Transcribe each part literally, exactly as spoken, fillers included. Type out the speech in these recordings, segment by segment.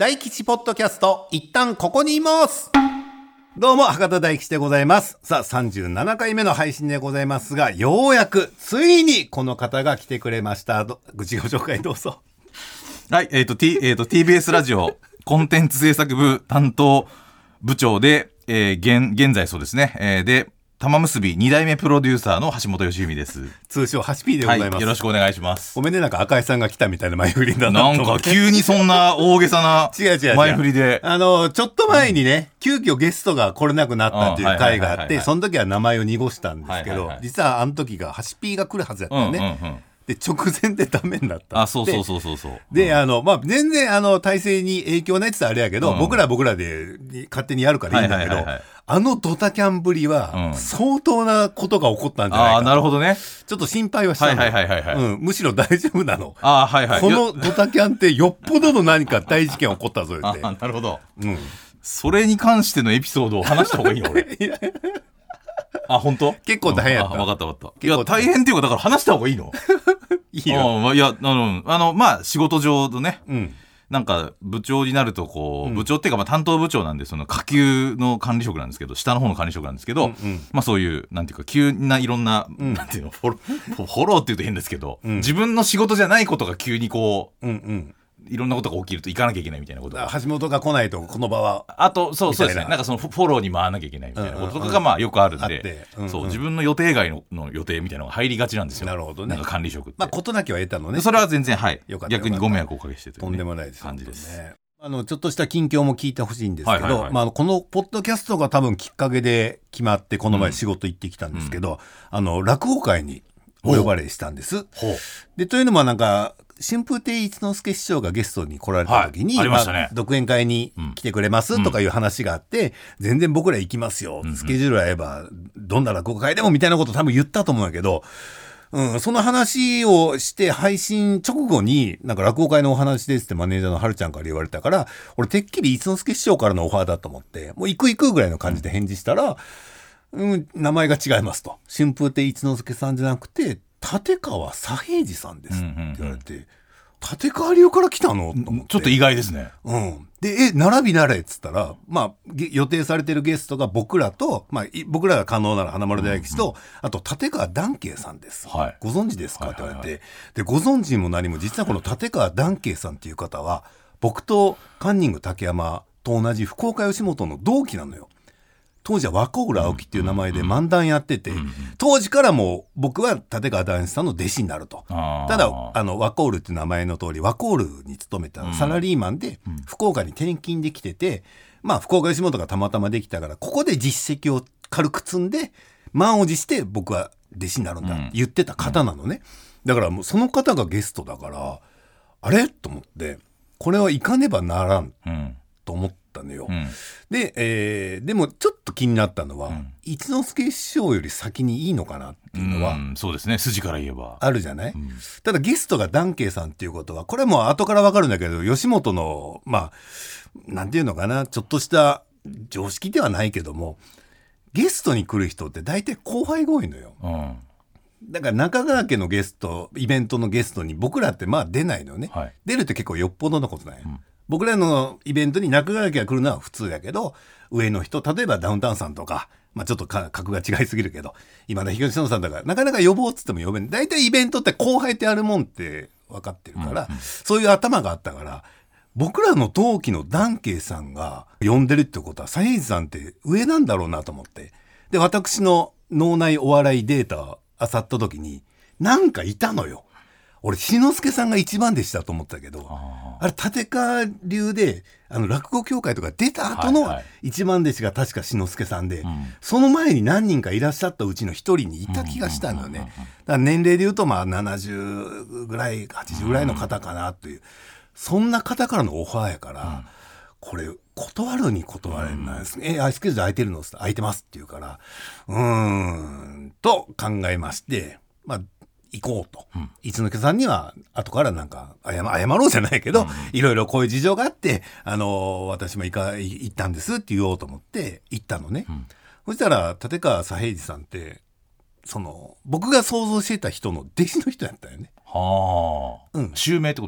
大吉ポッドキャスト、一旦ここにいます。どうも博多大吉でございます。さあさんじゅうななかいめの配信でございますが、ようやくついにこの方が来てくれました。愚痴ご紹介どうぞ。 はい、えっ、ー、と、T えー、と ティービーエス ラジオコンテンツ制作部担当部長で、えー、現, 現在そうですね、えー、で玉結びにだいめプロデューサーの橋本良文です。 通称ハシピーでございます、 はい、よろしくお願いします。 ごめんね、なんか赤井さんが来たみたいな前振りだなと思って。 なんか急にそんな大げさな前振りで違う違う違う、あのちょっと前にね、うん、急遽ゲストが来れなくなったっていう回があって、その時は名前を濁したんですけど、はいはいはい、実はあの時がハシピーが来るはずだったよね、うんうんうん、で直前でダメになった。 あ、そうそうそうそうそう。 で、あのまあ全然あの体制に影響ないって言ったらあれやけど、うん、僕らは僕らで勝手にやるからいいんだけど、はいはいはいはい、あのドタキャンぶりは相当なことが起こったんじゃないかと、うん、あ、なるほどね。ちょっと心配はしたの、はいはいはいはい、うん、むしろ大丈夫なの。あ、はいはい、このドタキャンってよっぽどの何か大事件起こったぞって。 あ、なるほど、うん、それに関してのエピソードを話した方がいいの俺あ、本当？ 結構大変やった。 分かった分かった。いや大変っていうか、だから話した方がいいのいいよ。あ、いや、あのあのまあ仕事上のね、うん、なんか部長になるとこう、うん、部長っていうかまあ担当部長なんで、その下級の管理職なんですけど、下の方の管理職なんですけど、うんうん、まあそういうなんていうか急ないろんな、うん、なんていうのフォロー、フォローっていうと変ですけど、うん、自分の仕事じゃないことが急にこう、うんうん、いろんなことが起きると行かなきゃいけないみたいなことが、 橋本が来ないとこの場は、 あとそうそうですね、なんかそのフォローに回らなきゃいけないみたいなこととかがまあよくあるんで、うんうん、そう自分の予定外 の, の予定みたいなのが入りがちなんですよ。 なるほどね。 なんか管理職って、 まあ事なきは得たのね。 それは全然、はい、 よかった。 逆にご迷惑をおかけしてという、ね、 とんでもないです感じです。 ね。あのちょっとした近況も聞いてほしいんですけど、はいはいはい、まあ、このポッドキャストが多分きっかけで決まってこの前仕事行ってきたんですけど、うん、あの落語会にお呼ばれしたんです。でというのもなんか春風亭一之輔師匠がゲストに来られた時に、 はい、ありましたね、 まあ、独演会に来てくれますとかいう話があって、うん、全然僕ら行きますよ、うん、スケジュール合えばどんな落語会でもみたいなこと多分言ったと思うんだけど、うん、その話をして配信直後になんか落語会のお話ですってマネージャーのはるちゃんから言われたから、俺てっきり一之輔師匠からのオファーだと思ってもう行く行くぐらいの感じで返事したら、うん、名前が違いますと、春風亭一之輔さんじゃなくて立川左平次さんですって言われて、うんうんうん、立川流から来たのと思って、 ちょっと意外ですね、 うん、でえ並びなれっつったら、まあ、予定されてるゲストが僕らと、まあ、僕らが可能なら花丸大吉と、うんうん、あと立川談慶さんです、はい、ご存知ですか、はいはいはい、って言われて、でご存知も何も実はこの立川談慶さんっていう方は僕とカンニング竹山と同じ福岡吉本の同期なのよ。当時は若浦青木っていう名前で漫談やってて、うんうんうん、当時からもう僕は立川談志さんの弟子になると。ただあの若浦っていう名前の通り若浦に勤めたサラリーマンで、うん、福岡に転勤できてて、まあ福岡吉本がたまたまできたからここで実績を軽く積んで満を持して僕は弟子になるんだって言ってた方なのね、うん、だからもうその方がゲストだからあれと思って、これは行かねばならんと思ってのよ、うん、で、えー、でもちょっと気になったのは、うん、一之輔師匠より先にいいのかなっていうのは、うん、 そうですね、筋から言えばあるじゃない、うん、ただゲストが談慶さんっていうことはこれはもう後から分かるんだけど、吉本のまあなんていうのかな、ちょっとした常識ではないけどもゲストに来る人って大体後輩が多いのよ、うん、だから中川家のゲストイベントのゲストに僕らってまあ出ないのよね、はい、出るって結構よっぽどのことない、うん、僕らのイベントに中川家が来るのは普通やけど、上の人例えばダウンタウンさんとか、まあ、ちょっと格が違いすぎるけど今田東野さんだからなかなか呼ぼうっつっても呼べない。大体イベントって後輩ってあるもんって分かってるから、うんうん、そういう頭があったから僕らの同期の談慶さんが呼んでるってことは左平次さんって上なんだろうなと思って、で私の脳内お笑いデータを漁った時になんかいたのよ。俺志の輔さんが一番弟子だと思ったけど、 あ, あれ立川流であの落語協会とか出た後の一番弟子が確か志の輔さんで、はいはい、その前に何人かいらっしゃったうちの一人にいた気がしたのよね、だから年齢で言うとまあななじゅうぐらいはちじゅうぐらいの方かなという、そんな方からのオファーやから、うん、これ断るに断れないですね、うん、えアイスクリーム空いてるの空いてますって言うからうーんと考えまして、まあ行こうと、うん、一之輔さんには後からなんか 謝, 謝ろうじゃないけど、うん、いろいろこういう事情があって、あのー、私も行か行ったんですって言おうと思って行ったのね、うん、そしたら立川左平次さんってその僕が想像していた人の弟子の人やったよね。 はあ、うん、襲名ってことですか？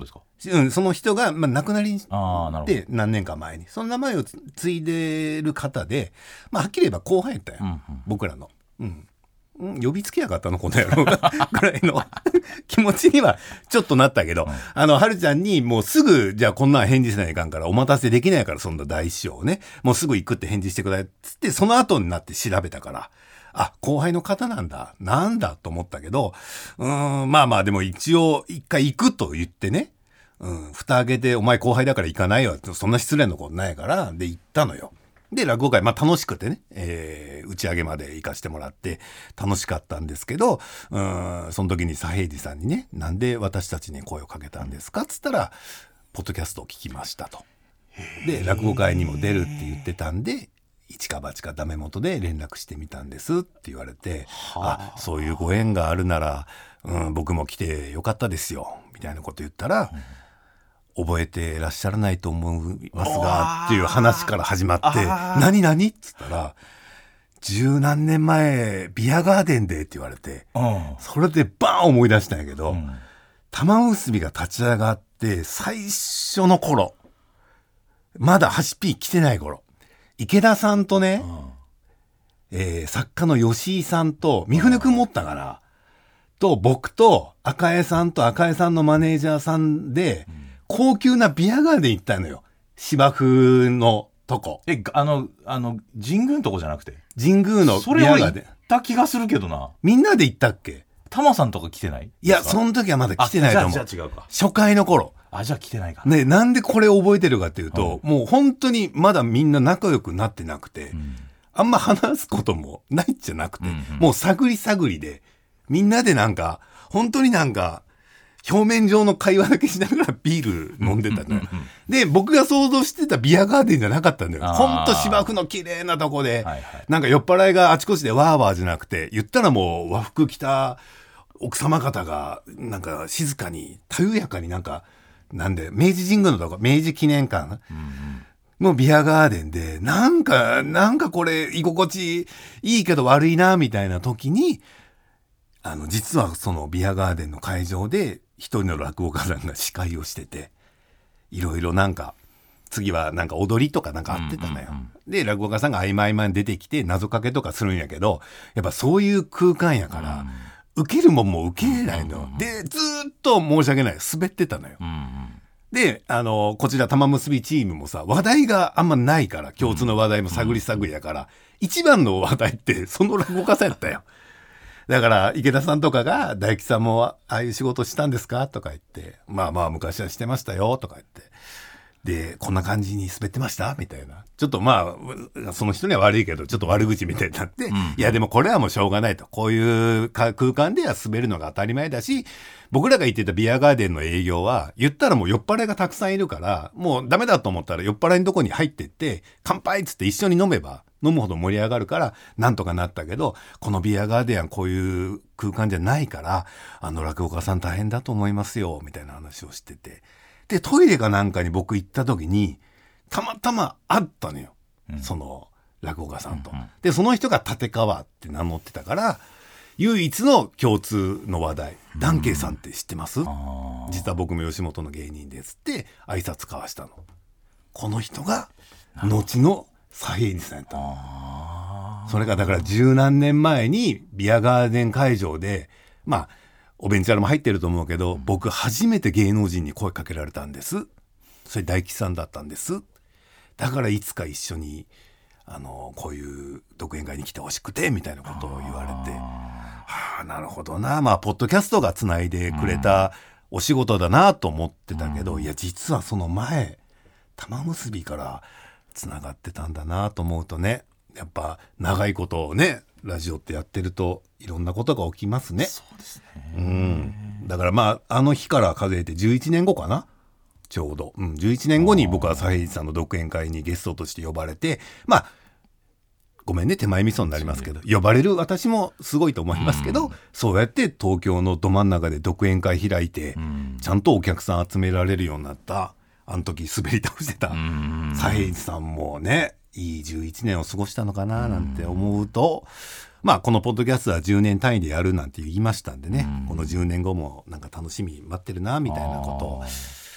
うん、その人が、まあ、亡くなりで何年か前にその名前を継いでる方で、まあ、はっきり言えば後輩やったよ、うんうん、僕らの、うんうん、呼びつけやがったのこの野郎がぐらいの気持ちにはちょっとなったけど、うん、あのはるちゃんにもうすぐじゃあこんなん返事しないかんからお待たせできないからそんな大師匠をねもうすぐ行くって返事してくださいっつってその後になって調べたからあ後輩の方なんだなんだと思ったけどうーんまあまあでも一応一回行くと言ってね、うん、蓋開けてお前後輩だから行かないよってそんな失礼なことないからで行ったのよ。で落語会、まあ、楽しくてね、えー、打ち上げまで行かしてもらって楽しかったんですけどうーんその時に左平次さんにねなんで私たちに声をかけたんですかっつったらポッドキャストを聞きましたとで落語会にも出るって言ってたんで一か八かダメ元で連絡してみたんですって言われてあそういうご縁があるなら、うん、僕も来てよかったですよみたいなこと言ったら、うん覚えてらっしゃらないと思いますがっていう話から始まって何何っつったら十何年前ビアガーデンでって言われてそれでバーン思い出したんやけど、うん、玉結びが立ち上がって最初の頃まだハシピー来てない頃池田さんとね、うんえー、作家の吉井さんと三船くん持ったからと僕と赤江さんと赤江さんのマネージャーさんで、うん高級なビアガーデン行ったのよ芝生のとこえあのあの神宮のとこじゃなくて神宮のビアガーデン行った気がするけどなみんなで行ったっけタマさんとか来てないいやその時はまだ来てないと思うじゃあじゃあ違うか初回の頃あじゃあ来てないかねなんでこれ覚えてるかっていうと、うん、もう本当にまだみんな仲良くなってなくて、うん、あんま話すこともないじゃなくて、うんうん、もう探り探りでみんなでなんか本当になんか表面上の会話だけしながらビール飲んでたのよ。で、僕が想像してたビアガーデンじゃなかったんだよ。ほんと芝生の綺麗なとこで、はいはい、なんか酔っ払いがあちこちでワーワーじゃなくて、言ったらもう和服着た奥様方が、なんか静かに、たゆやかになんか、なんで、明治神宮のとこ、明治記念館のビアガーデンで、なんか、なんかこれ居心地いいけど悪いな、みたいな時に、あの、実はそのビアガーデンの会場で、一人の落語家さんが司会をしてていろいろなんか次はなんか踊りとかなんかあってたのよ、うんうんうん、で落語家さんが合間合間に出てきて謎かけとかするんやけどやっぱそういう空間やから、うん、受けるもんも受けれないの、うんうんうん、でずっと申し訳ない滑ってたのよ、うんうん、であのこちら玉結びチームもさ話題があんまないから共通の話題も探り探りやから、うんうん、一番の話題ってその落語家さんやったよだから池田さんとかが大吉さんもああいう仕事したんですかとか言ってまあまあ昔はしてましたよとか言ってでこんな感じに滑ってましたみたいなちょっとまあその人には悪いけどちょっと悪口みたいになって、うん、いやでもこれはもうしょうがないとこういう空間では滑るのが当たり前だし僕らが言ってたビアガーデンの営業は言ったらもう酔っ払いがたくさんいるからもうダメだと思ったら酔っ払いのとこに入ってって乾杯っつって一緒に飲めば飲むほど盛り上がるからなんとかなったけどこのビアガーデンはこういう空間じゃないからあの落語家さん大変だと思いますよみたいな話をしててでトイレかなんかに僕行った時にたまたま会ったのよ、うん、その落語家さんと、うんうん、でその人が立川って名乗ってたから唯一の共通の話題ダンケイさんって知ってます、うん、実は僕も吉本の芸人ですって挨拶交わしたのこの人が後の左平次さんやったのそれがだから十何年前にビアガーデン会場でまあおベンチャーも入ってると思うけど、うん、僕初めて芸能人に声かけられたんですそれ大吉さんだったんですだからいつか一緒にあのこういう独演会に来てほしくてみたいなことを言われてはあなるほどなまあポッドキャストがつないでくれたお仕事だなと思ってたけど、うん、いや実はその前玉結びからつながってたんだなと思うとねやっぱ長いことをねラジオってやってるといろんなことが起きますね。 そうですね、 うん、だからまああの日から数えてじゅういちねんごかなちょうど、うん、じゅういちねんごに僕は左平次さんの独演会にゲストとして呼ばれてまあごめんね手前味噌になりますけど呼ばれる私もすごいと思いますけど、うん、そうやって東京のど真ん中で独演会開いて、うん、ちゃんとお客さん集められるようになったあの時滑り倒してた左平次さんもねいいじゅういちねんを過ごしたのかななんて思うとまあこのポッドキャストはじゅうねん単位でやるなんて言いましたんでねこのじゅうねんごもなんか楽しみ待ってるなみたいなことを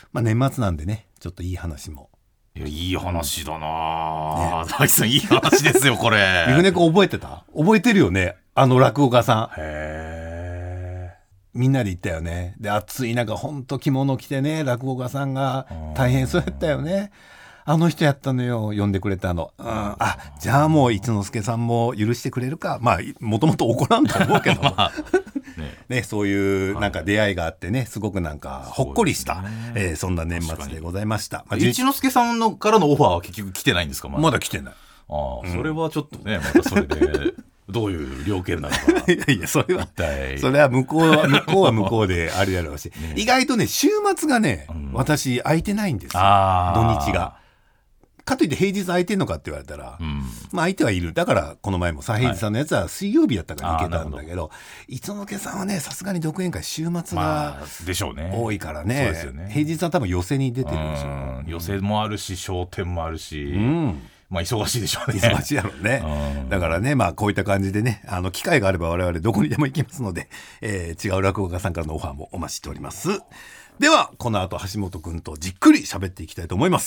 まあ年末なんでねちょっといい話も。 いやいい話だな、ね、大地さんいい話ですよこれ。 三船君覚えてた？覚えてるよね、あの落語家さん。 へー、 みんなで行ったよね。で暑い中ほんと着物着てね落語家さんが大変そうやったよね。あの人やったのよ呼んでくれたの、うん、あじゃあもう一之輔さんも許してくれるか。まあもともと怒らんと思うけど、まあねね、そういうなんか出会いがあってねすごくなんかほっこりした、ねえー、そんな年末でございました。まあ、 一之輔さんのからのオファーは結局来てないんですか？まだ、 まだ来てない。 あ、うん、それはちょっとねまたそれでどういう料金なのかいやいやそれはそれは向こうは向こうは向こうであるやろうし、ね、意外とね週末がね、うん、私空いてないんですよ、土日が。かといって平日空いてんのかって言われたら、うん、まあ相手はいる。だからこの前も左平次さんのやつは水曜日やったから行けたんだけど、はい、一之輔さんはねさすがに独演会週末が多いからね、まあ、そうですよね。平日は多分寄席に出てるでしょう、 うん、寄席もあるし商店もあるし、うん、まあ忙しいでしょうね。 忙しいやろうね、うん、だからねまあこういった感じでねあの機会があれば我々どこにでも行きますので、えー、違う落語家さんからのオファーもお待ちしております。ではこの後橋本くんとじっくり喋っていきたいと思います。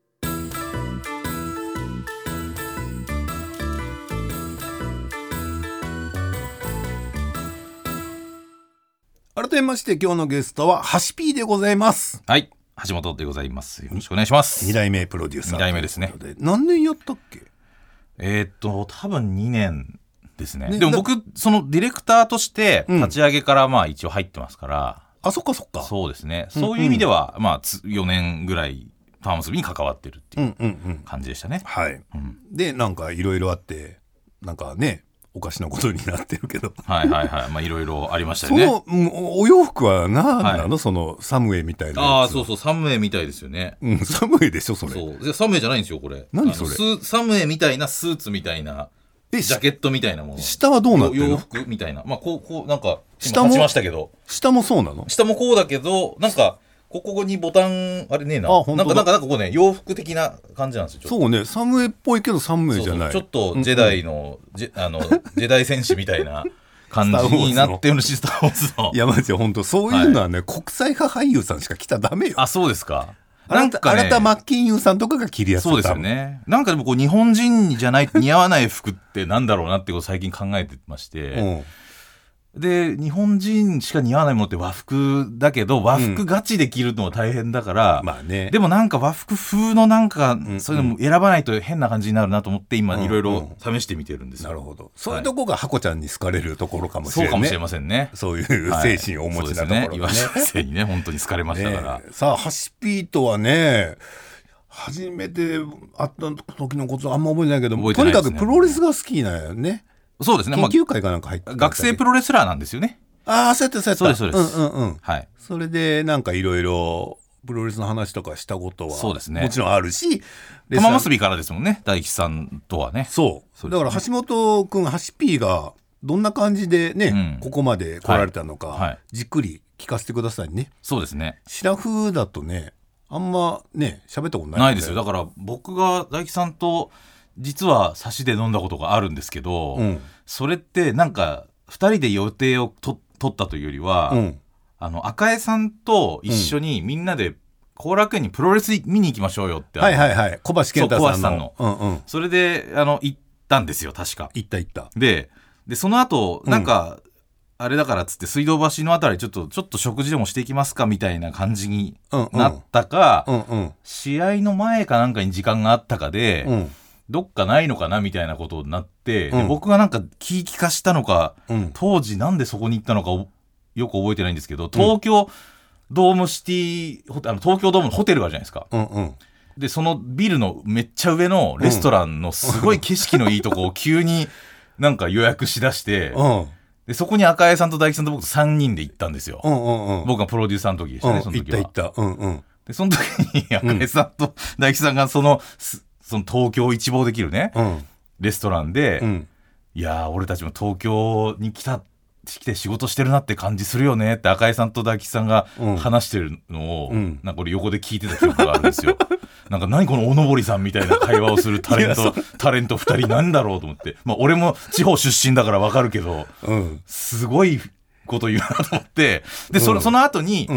改めまして今日のゲストはハシピーでございます。 はい、橋本でございます。よろしくお願いします。 に代目プロデューサー。 に代目ですね。 何年やったっけ？ えー、っと多分にねんですね。ねでも僕そのディレクターとして立ち上げからまあ一応入ってますから、 うん、あそっかそっか。 そうですね。そういう意味では、うん、まあよねんぐらいパームスビに関わってるっていう感じでしたね。 うんうんうん、はい、うん。でなんかいろいろあってなんかね。おかしなことになってるけどはいはいはいまあいろいろありましたよね。 そのお洋服は何なの、はい、そのサムエみたいなやつ。 ああそうそうサムエみたいですよね、 うん、サムエでしょそれ。 そうサムエじゃないんですよこれ。 何それ？ サムエみたいなスーツみたいなジャケットみたいなもの。 下はどうなってるの？ 洋服みたいなまあこうこうなんか今立ちましたけど下もそうなの？ 下もこうだけどなんかここにボタンあれねえな。あなんかなんかなんかこうね洋服的な感じなんですよ。 そうねサムエっぽいけどサムエじゃない。 そうそうちょっとジェダイの、うん、ジェあのジェダイ戦士みたいな感じになってるしスター・ウォーズの。 いやマジで本当そういうのはね、はい、国際派俳優さんしか着たらダメよ。 あそうですか。 なんかね、あなたマッキンユーさんとかが着るやつ。 そうですよね。なんかでもこう日本人じゃない似合わない服ってなんだろうなってことを最近考えてまして。うんで日本人しか似合わないものって和服だけど和服ガチで着るのは大変だから、 うんまあね、 でもなんか和服風のなんか、うんうん、そういうのも選ばないと変な感じになるなと思って今いろいろ試してみてるんですよ、 うんうん、なるほど。そういうとこがハコちゃんに好かれるところかもしれない、ね、 そうかもしれませんね。 そういう精神をお持ちなところがね、はい、 岩下先生にね本当に好かれましたから、ね、 さあハシピーとはね初めて会った時のことはあんま覚えてないけど覚えてないですね。とにかくプロレスが好きなんよね。 そうですね。 研究会かなんか入ってた、 まあ、学生プロレスラーなんですよね。 ああそうやってそうやった。 そうですそうです。 うんうんうん。 はい。 それでなんかいろいろプロレスの話とかしたことはそうですね。 もちろんあるし、 玉結びからですもんね。大吉さんとはね。 そう。そうですね。だから橋本くんハシピーがどんな感じでね、うん、ここまで来られたのか、はいはい、じっくり聞かせてくださいね。 そうですね。 シラフだとねあんまね喋ったことない、 ね、ないですよ。だから僕が大吉さんと実は差しで飲んだことがあるんですけど、うん、それってなんかふたりで予定をと取ったというよりは、うん、あの赤江さんと一緒にみんなで後楽園にプロレス見に行きましょうよって、 はいはいはい小橋健太さんの、 さんの、うんうん、それであの行ったんですよ確か。 行った行った。 ででその後なんか、うん、あれだからっつって水道橋のあたりちょっとちょっと食事でもしていきますかみたいな感じになったか、うんうん、試合の前かなんかに時間があったかで、うん、どっかないのかなみたいなことになって、うん、で僕がなんか気利かしたのか、うん、当時なんでそこに行ったのかよく覚えてないんですけど東京ドームシティあの東京ドームのホテルがあるじゃないですか、うんうん、でそのビルのめっちゃ上のレストランのすごい景色のいいとこを急になんか予約しだして、うんでそこに赤江さんと大吉さんと僕とさんにんで行ったんですよ、うんうんうん、僕がプロデューサーの時でしたね、うん、その時は行った行った、うんうん、 でその時に赤江さんと大吉さんがその、その東京を一望できるね、うん、レストランで、うん、いやー俺たちも東京に来た来て仕事してるなって感じするよねって赤江さんと大吉さんが話してるのを、うん、なんか俺横で聞いてた記憶があるんですよなんか何このおのぼりさんみたいな会話をするタレントタレントふたりなんだろうと思って、まあ、俺も地方出身だから分かるけど、うん、すごいこと言うなと思ってで そ,、うん、その後に、うん、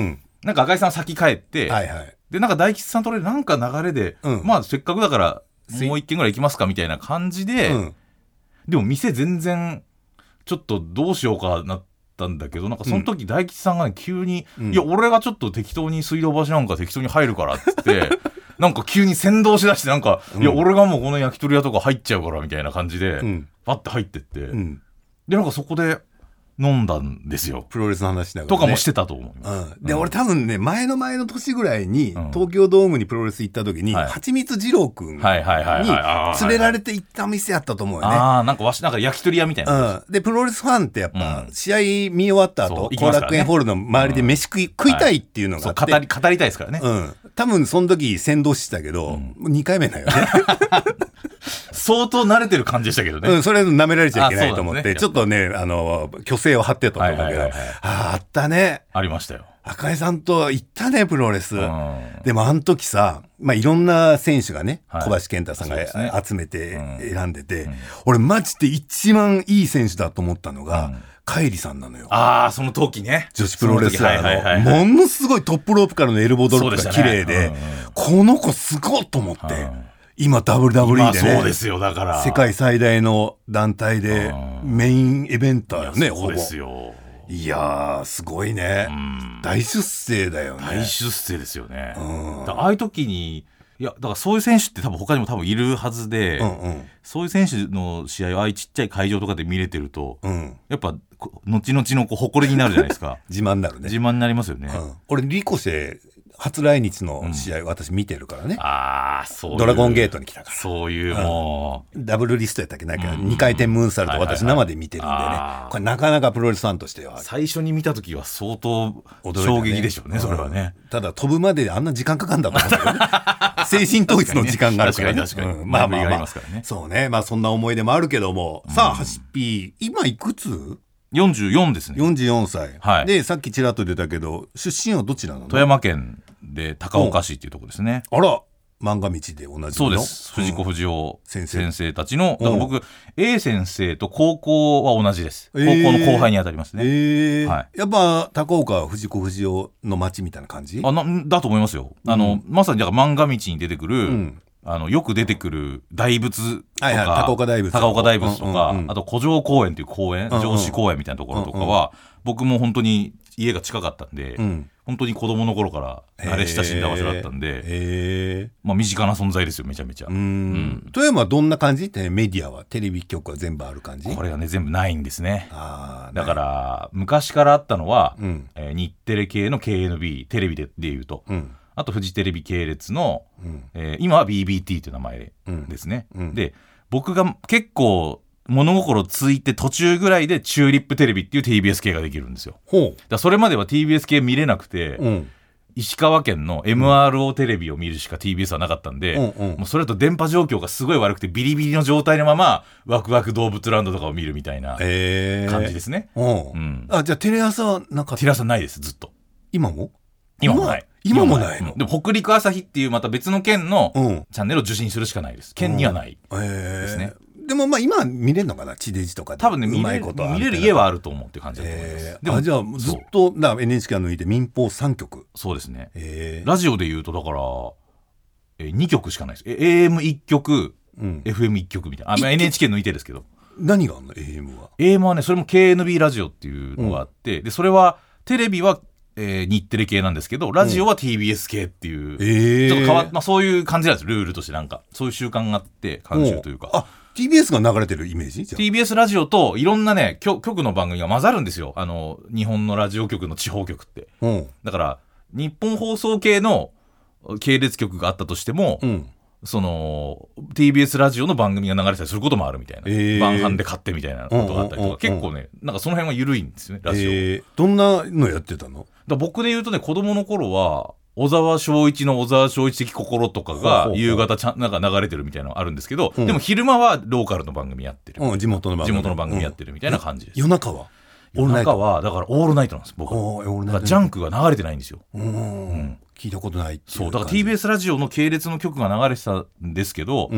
なんか赤井さん先帰って、 はいはい、 でなんか大吉さんと俺なんか流れで、うん、まあせっかくだからもう一軒ぐらい行きますかみたいな感じで、うん、でも店全然ちょっとどうしようかなったんだけど、なんかその時大吉さんがね急に、うん、いや俺がちょっと適当に水道橋なんか適当に入るからっつってなんか急に先導しだしてなんか、うん、いや俺がもうこの焼き鳥屋とか入っちゃうからみたいな感じで、うん、パッて入ってって、うん、でなんかそこで飲んだんですよ。 プロレスの話しながら、ね、 とかもしてたと思う、 うん、で、うん、俺多分ね前の前の年ぐらいに、うん、東京ドームにプロレス行った時に、はい、はちみつ二郎くんに連れられて行った店やったと思うよね。 ああなんかわしなんか焼き鳥屋みたいな、 うん、でプロレスファンってやっぱ、うん、試合見終わった後後楽園ホールの周りで飯食い、うん、食いたいっていうのがあって、 はい、語り語りたいですからね、 うん、多分その時先導してたけど、うん、にかいめだよね相当慣れてる感じでしたけどね、 うん、それ舐められちゃいけないと思って、ね、ちょっとねあの虚勢を張ってたと思うけど、はいはいはいはい、あ, あったねありましたよ。 赤井さんと行ったねプロレス、うん、でもあの時さ、まあ、いろんな選手がね、はい、小橋健太さんが、ね、集めて選んでて、うん、俺マジで一番いい選手だと思ったのが、うんカイリさんなのよ。 ああその時ね女子プロレスラーの、はいはいはい、ものすごいトップロープからのエルボードロップが綺麗で、ねうんうん、この子すごいと思って、うん、今 ダブリューダブリューイー でね、 そうですよだから世界最大の団体でメインイベンターよね、 そうですよ。 いやーすごいね、うん、大出世だよね。 大出世ですよね、うん、だああいう時にいやだからそういう選手って多分他にも多分いるはずで、うんうん、そういう選手の試合をああいうちっちゃい会場とかで見れてると、うん、やっぱ後々のこう誇りになるじゃないですか自慢になるね。 自慢になりますよね、うん、 俺リコシェ初来日の試合、うん、私見てるからね。 ああそういうドラゴンゲートに来たからそういうもう、 うん、ダブルリストやったっけないけど、うん、にかい転ムーンサルト私生で見てるんでね、はいはいはい、これなかなかプロレスファンとしては最初に見た時は相当衝撃でしょうね、それはね、 うん、ただ飛ぶまであんな時間かかるんだと思ったよね精神統一の時間があるからね。 確かに確かに、 うん、まあまあまあ、ね、そうね、まあそんな思い出もあるけども、うん、さあハシピー今いくつ？ よんじゅうよんですね。 よんじゅうよんさい、はい、でさっきちらっと出たけど出身はどちらなの？ 富山県で高岡市っていうところですね。 あら漫画道で同じのそうです、藤子不二雄先生、先生たちのだから僕 A 先生と高校は同じです、えー、高校の後輩にあたりますね、えーはい、やっぱ高岡は藤子不二雄の町みたいな感じあなだと思いますよ、うん、あのまさにだから漫画道に出てくる、うんあのよく出てくる大仏とか、はいはい、 高岡大仏高岡大仏とか、うんうんうん、あと古城公園っていう公園、うんうん、城址公園みたいなところとかは、うんうん、僕も本当に家が近かったんで、うん、本当に子供の頃から慣れ親しんだ場所だったんで、へまあ、身近な存在ですよめちゃめちゃ。うん、うん、 富山はどんな感じってメディアはテレビ局は全部ある感じ？ これがね全部ないんですね。あだから昔からあったのは、うんえー、日テレ系の ケーエヌビー テレビででいうと、うんあとフジテレビ系列の、うんえー、今は ビービーティー という名前ですね、うんうん、で僕が結構物心ついて途中ぐらいでチューリップテレビっていう ティービーエス 系ができるんですよ。ほうだそれまでは ティービーエス 系見れなくて、うん、石川県の エムアールオー テレビを見るしか ティービーエス はなかったんで、うんうん、もうそれと電波状況がすごい悪くてビリビリの状態のままワクワク動物ランドとかを見るみたいな感じですね、えーうん、 あじゃあテレ朝はなかった？ テレ朝ないですずっと。 今も？ 今もない今もないの？ でも北陸朝日っていうまた別の県のチャンネルを受信するしかないです。県にはないですね、 うんえー、でもまあ今見れるのかな地デジとかで。 多分ね見れる、見れる家はあると思うっていう感じだと思います、 えー、でもあじゃあずっとだ エヌエイチケー 抜いて民放さんきょく。 そうですね、えー、ラジオでいうとだから、えー、にきょくしかないです。 エーエムいっ 曲、うん、エフエムいっ 曲みたいなあ、まあ、エヌエイチケー 抜いてですけど何があるの エーエム は。 エーエム はねそれも ケーエヌビー ラジオっていうのがあって、うん、でそれはテレビはえー、日テレ系なんですけどラジオは ティービーエス 系っていう、うんえー、ちょっと変わ、まあ、そういう感じなんですルールとしてなんかそういう習慣があって慣習というか。 あ ティービーエス が流れてるイメージ？ ティービーエス ラジオといろんなね局の番組が混ざるんですよあの日本のラジオ局の地方局って、うん、だから日本放送系の系列局があったとしても、うんその ティービーエス ラジオの番組が流れたりすることもあるみたいな、えー、晩飯で買ってみたいなことがあったりとか、結構ねなんかその辺は緩いんですよねラジオ、えー、 どんなのやってたの？ だ僕で言うとね子供の頃は小沢昭一の小沢昭一的心とかが夕方ちゃんなんか流れてるみたいなのあるんですけど、うん、でも昼間はローカルの番組やってる、 うん、地元の番組地元の番組やってるみたいな感じです、 うん、夜中は夜中はだからオールナイトなんです僕は。だからジャンクが流れてないんですよ。うん、 うん聞いたことないっていう。 そうだから ティービーエス ラジオの系列の曲が流れてたんですけど、うん、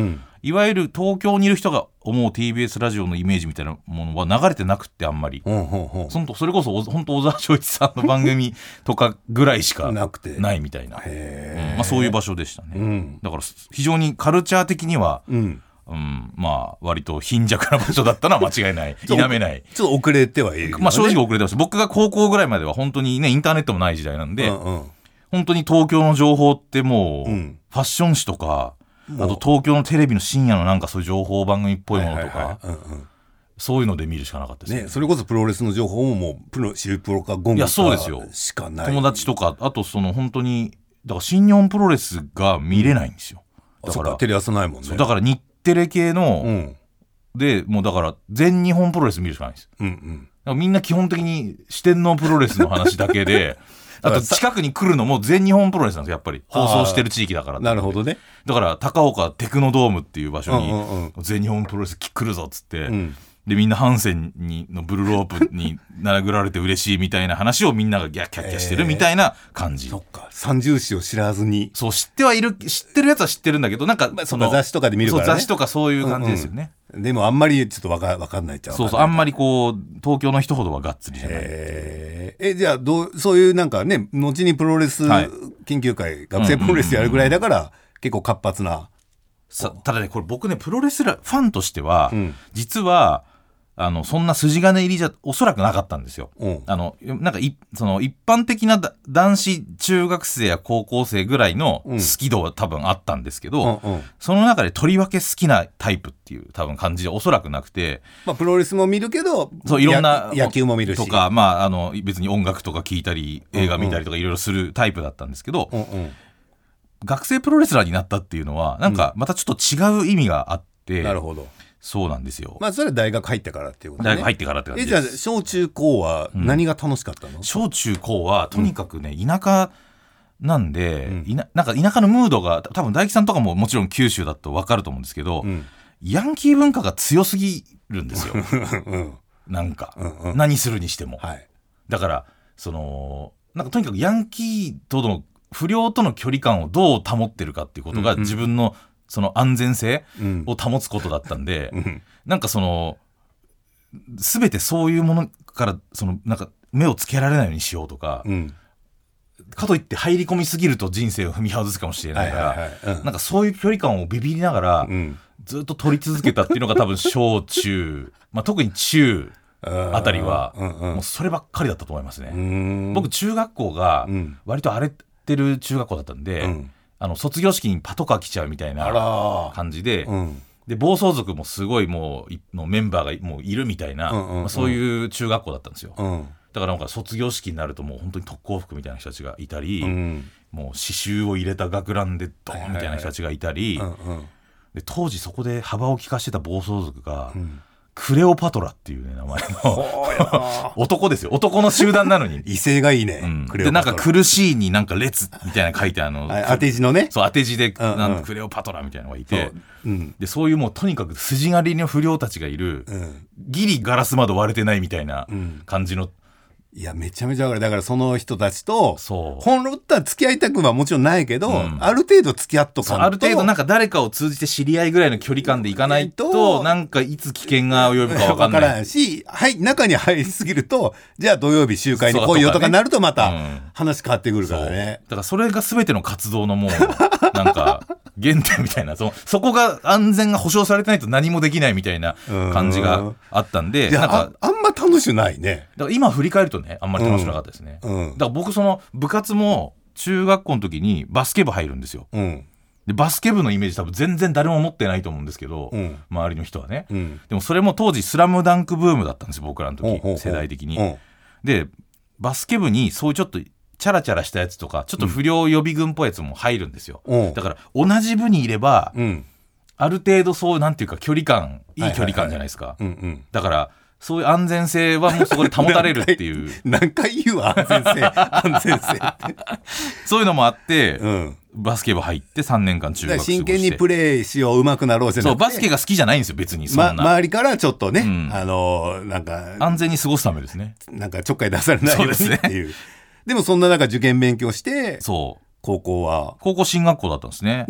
いわゆる東京にいる人が思う ティービーエス ラジオのイメージみたいなものは流れてなくってあんまり、 ほうほうほう、 そのそれこそ本当小沢昭一さんの番組とかぐらいしかなくてないみたいな、 へー、 うんまあ、そういう場所でしたね、 うん、 だから非常にカルチャー的には、うんうん、まあ割と貧弱な場所だったのは間違いない否めないちょっと遅れてはいるよね、 まあ、正直遅れてます。僕が高校ぐらいまでは本当にねインターネットもない時代なんで、うんうん、本当に東京の情報ってもう、うん、ファッション誌とかあと東京のテレビの深夜のなんかそういう情報番組っぽいものとかそういうので見るしかなかったです ね, ね。それこそプロレスの情報ももうプロシルプロかゴングかしかない。 友達とかあとその本当にだから新日本プロレスが見れないんですよ、 うん、だからテレ朝ないもんね。 だから日テレ系の、うん、でもうだから全日本プロレス見るしかないんです、うんうん、だからみんな基本的に四天王プロレスの話だけであと近くに来るのも全日本プロレスなんですよやっぱり放送してる地域だからなるほどね。 だから高岡テクノドームっていう場所に、うんうんうん、全日本プロレス来るぞっつって、うん、でみんなハンセンにのブルーロープに殴られて嬉しいみたいな話をみんながギャッキャッキャしてるみたいな感じ、 えー、そっか三重視を知らずにそう知ってはいる知ってるやつは知ってるんだけどなんかその雑誌とかで見るからね。 そう雑誌とかそういう感じですよね、 うんうん、でもあんまりちょっとわか、わかんないっちゃうそうそうあんまりこう東京の人ほどはがっつりじゃない。 えー、えじゃあどうそういうなんかね後にプロレス研究会、はい、学生プロレスやるぐらいだから、うんうんうん、結構活発なさただねこれ僕ねプロレスラーファンとしては、うん、実はあのそんな筋金入りじゃおそらくなかったんですよ、うん、あのなんかいその一般的な男子中学生や高校生ぐらいの好き度は多分あったんですけど、うんうんうん、その中でとりわけ好きなタイプっていう多分感じでおそらくなくて、 まあ、プロレスも見るけどそういろんな野球も見るしとか、まあ、あの別に音楽とか聴いたり映画見たりとかいろいろするタイプだったんですけど、うんうん、学生プロレスラーになったっていうのはなんかまたちょっと違う意味があって、 うん、なるほどそうなんですよ。 まあそれは大学入ってからっていうことね。 大学入ってからって感じです。 えじゃあ小中高は何が楽しかったの？うん、 小中高はとにかくね、うん、田舎なんで、うん、いななんか田舎のムードが多分大吉さんとかももちろん九州だと分かると思うんですけど、うん、ヤンキー文化が強すぎるんですよ。うん、なんか、うんうん、何するにしても、はい、だからそのなんかとにかくヤンキーとの不良との距離感をどう保ってるかっていうことが自分の、うんうんその安全性を保つことだったんで、うん、なんかその全てそういうものからそのなんか目をつけられないようにしようとか、うん、かといって入り込みすぎると人生を踏み外すかもしれないから、はいはいはいうん、なんかそういう距離感をビビりながら、うん、ずっと取り続けたっていうのが多分小中、まあ、特に中あたりは、うんうん、もうそればっかりだったと思いますね。僕中学校が割と荒れてる中学校だったんで、うんあの卒業式にパトカー来ちゃうみたいな感じで、うん、で暴走族もすごいもうのメンバーがもういるみたいな、うんうんうんまあ、そういう中学校だったんですよ、うん、だからなんか卒業式になるともう本当に特攻服みたいな人たちがいたり、うん、もう刺繍を入れた学ランでドーンみたいな人たちがいたり、はいはいはいで当時そこで幅を利かしてた暴走族が、うんクレオパトラっていう、ね、名前の男ですよ男の集団なのに威勢がいいね、 うん、クレオパトラでなんか苦しいになんか列みたいな書いてあの当て字のねそう当て字で、うんうん、なんクレオパトラみたいなのがいてそう、うん、でそういうもうとにかく筋金入りの不良たちがいる、うん、ギリガラス窓割れてないみたいな感じの、うんいやめちゃめちゃ分かる。だからその人たちと本来は付き合いたくはもちろんないけど、うん、ある程度付き合っとかんとある程度なんか誰かを通じて知り合いぐらいの距離感でいかないとなんかいつ危険が及ぶか分かんない分からんし、はい、中に入りすぎるとじゃあ土曜日集会に来いよとかなるとまた話変わってくるからね。 だからそれが全ての活動のもうなんか原点みたいな そ, そこが安全が保障されてないと何もできないみたいな感じがあったんでなんか あ, あんま楽しくないね。 だから今振り返るとねあんまり楽しくなかったですね、うんうん、だから僕その部活も中学校の時にバスケ部入るんですよ、うん、でバスケ部のイメージ多分全然誰も持ってないと思うんですけど、うん、周りの人はね、うん、でもそれも当時スラムダンクブームだったんですよ僕らの時、うん、世代的に、うん、でバスケ部にそういうちょっとチャラチャラしたやつとかちょっと不良予備軍っぽいやつも入るんですよ、うん、だから同じ部にいれば、うん、ある程度そうなんていうか距離感いい距離感じゃないですか、はいはいはいうんうん、だからそういう安全性はもうそこで保たれるっていう何回言うわ安全性安全性ってそういうのもあって、うん、バスケ部入ってさんねんかん中学過ごして真剣にプレーしよう上手くなろうじゃなくてそうバスケが好きじゃないんですよ別にそんな、 ま、周りからちょっとね、うん、あのなんか安全に過ごすためですねなんかちょっかい出されないようにっていう、ね、でもそんな中受験勉強してそう高校は高校進学校だったんですねね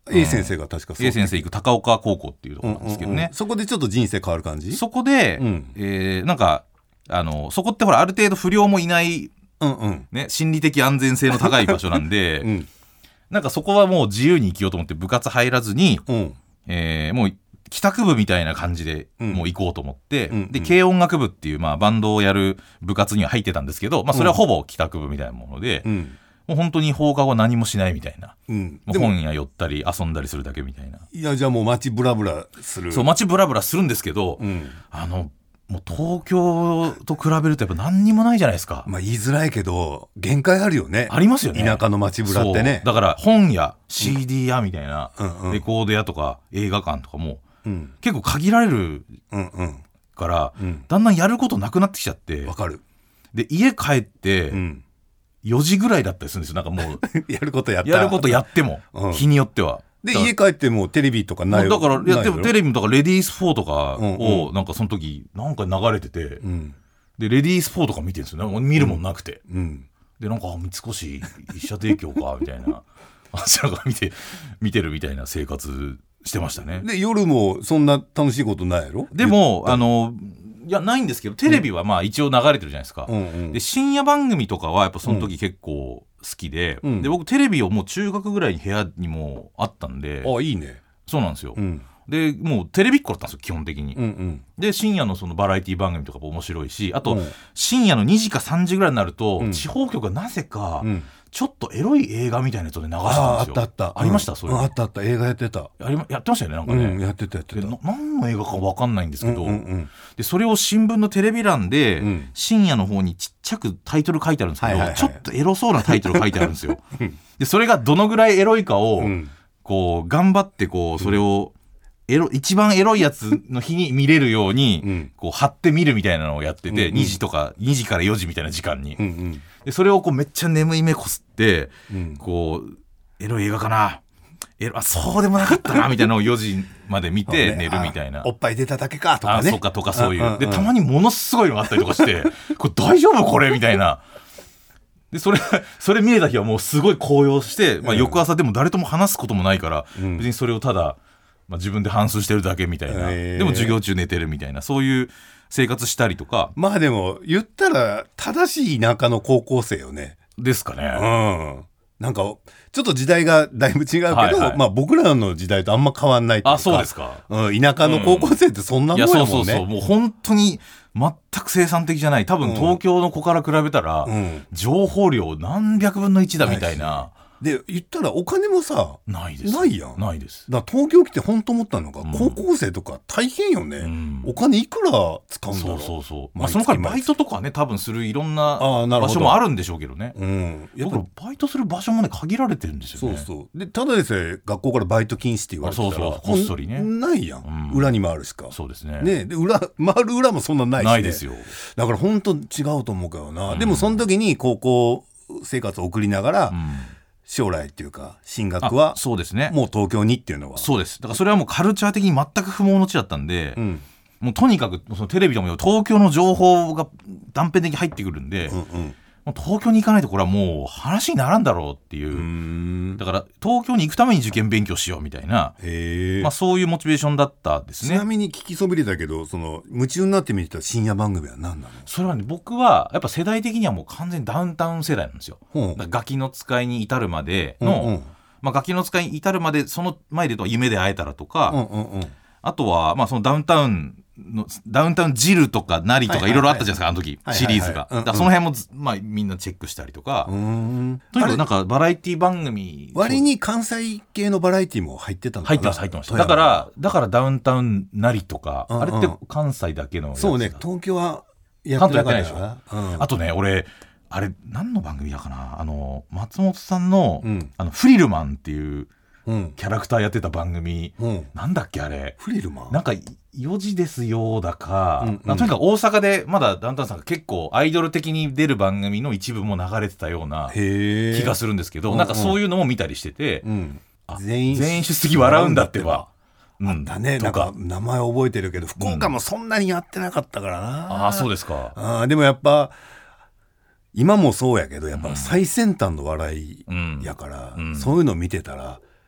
A 先生が確かそう、 うん、A 先生行く高岡高校っていうところなんですけどね、うんうんうん、 そこでちょっと人生変わる感じ。 そこで、うんえー、なんかあのそこってほらある程度不良もいない、うんうんね、心理的安全性の高い場所なんで、うん、なんかそこはもう自由に生きようと思って部活入らずに、うんえー、もう帰宅部みたいな感じでもう行こうと思って、うん、で軽音楽部っていう、まあ、バンドをやる部活には入ってたんですけど、まあ、それはほぼ帰宅部みたいなもので、うん、もう本当に放課後何もしないみたいな、うん、もう本屋寄ったり遊んだりするだけみたいな。 いやじゃあもう街ブラブラする。 そう街ブラブラするんですけど、うん、あのもう東京と比べるとやっぱ何にもないじゃないですか。 まあ言いづらいけど限界あるよね。 ありますよね。 田舎の街ブラってね。 だから本屋 シーディー 屋みたいな、うんうんうん、レコード屋とか映画館とかも、うん、結構限られるから、うんうん、だんだんやることなくなってきちゃって。 わかる。 で家帰って、うんよじぐらいだったりするんですよ。なんかもうやることやったやることやっても、うん、日によっては。 で家帰ってもテレビとかないよ。 だからいやでもテレビとかレディースフォーとかをなんかその時なんか流れてて、うん、でレディースフォーとか見てるんですよね。見るもんなくて、うん、でなんか三越一社提供かみたいなあちらが見て見てるみたいな生活してましたね。 で夜もそんな楽しいことないやろ。 でもあのいやないんですけどテレビはまあ一応流れてるじゃないですか、うんうん、で深夜番組とかはやっぱその時結構好きで、うん、で僕テレビをもう中学ぐらいに部屋にもあったんで。 あいいね。 そうなんですよ、うん、でもうテレビっ子だったんですよ基本的に、うんうん、で深夜のそのバラエティ番組とかも面白いしあと、うん、深夜のにじかさんじぐらいになると、うん、地方局がなぜか、うんちょっとエロい映画みたいなやつで流してたんですよ。 あ, あったあった。 ありました、うん、 そういうの。あったあった。映画やってた。 や, りやってましたよねなんかね、 うん、やってたやってた。 何の映画か分かんないんですけど、うんうんうん、でそれを新聞のテレビ欄で、うん、深夜の方にちっちゃくタイトル書いてあるんですけど、はいはいはい、ちょっとエロそうなタイトル書いてあるんですよでそれがどのぐらいエロいかを、うん、こう頑張ってこうそれを、うんエロ一番エロいやつの日に見れるように、うん、こう貼って見るみたいなのをやってて、うんうん、にじとかにじからよじみたいな時間に、うんうん、でそれをこうめっちゃ眠い目こすって、うん、こうエロい映画かなエロあそうでもなかったなみたいなのをよじまで見て寝るみたいな、 ね、おっぱい出ただけかとかねあそうかとかそういう、うんうん、でたまにものすごいのがあったりとかしてこれ大丈夫これみたいなでそれそれ見れた日はもうすごい高揚して、まあ、翌朝でも誰とも話すこともないから、うん、別にそれをただまあ、自分で反芻してるだけみたいな、えー、でも授業中寝てるみたいなそういう生活したりとか。 まあでも言ったら正しい田舎の高校生よね。 ですかね、 うん、なんかちょっと時代がだいぶ違うけど、はいはいまあ、僕らの時代とあんま変わんないっていうか。 あそうですか、 うん、田舎の高校生ってそんなもんやもんね、うん、いやそうそうそうもう本当に全く生産的じゃない多分東京の子から比べたら、うん、情報量何百分のいちだみたいな。 で言ったらお金もさないですないやん。 ないです。 だから東京来て本当思ったのが、うん、高校生とか大変よね、うん、お金いくら使うんだろう。 そうそうそう、まあ、その代わりバイトとかね多分するいろんな場所もあるんでしょうけどね。うん、やっぱバイトする場所もね限られてるんですよね。 そうそうでただでさえ学校からバイト禁止って言われてたらそうそうこっそりねないやん、うん、裏に回るしか。 そうですね。 ねで裏回る裏もそんなないし、ね、 ないですよ。 だから本当違うと思うけどな、うん、でもその時に高校生活を送りながら、うん将来っていうか進学はそうですねもう東京にっていうのはそうです。だからそれはもうカルチャー的に全く不毛の地だったんで、うん、もうとにかくそのテレビでも東京の情報が断片的に入ってくるんで、うんうん、もう東京に行かないとこれはもう話にならんだろうっていう、うーんだから東京に行くために受験勉強しようみたいな、まあ、そういうモチベーションだったですね。 ちなみに聞きそびれたけどその夢中になって見てた深夜番組は何なの？ それはね僕はやっぱ世代的にはもう完全にダウンタウン世代なんですよ、うん、だからガキの使いに至るまでの、うんうんまあ、ガキの使いに至るまでその前で言うと夢で会えたらとか、うんうんうん、あとはまあそのダウンタウンのダウンタウンジルとかナリとかいろいろあったじゃないですか、はいはいはい、あの時シリーズが、はいはいはい、だからその辺も、まあ、みんなチェックしたりとか、うーんとにかくなんかバラエティ番組割に関西系のバラエティも入ってたのかな。 入ってます入ってました。だからだからダウンタウンナリとか、うんうん、あれって関西だけのやつだ。 そうね東京はやってなかったでしょ、 うん、あとね俺あれ何の番組だかなあの松本さんの、うん、あのフリルマンっていうキャラクターやってた番組、うん、なんだっけあれフリルマンなんかよじですよだか、うんうん、とにかく大阪でまだダウンタウンさんが結構アイドル的に出る番組の一部も流れてたような気がするんですけど、なんかそういうのも見たりしてて、うん、あ全員全員出席笑うんだってばあったね、うん、なんか名前覚えてるけど福岡もそんなにやってなかったからな、うん、 ああそうですか。 あでもやっぱ今もそうやけどやっぱ最先端の笑いやから、うん、そういうの見てたら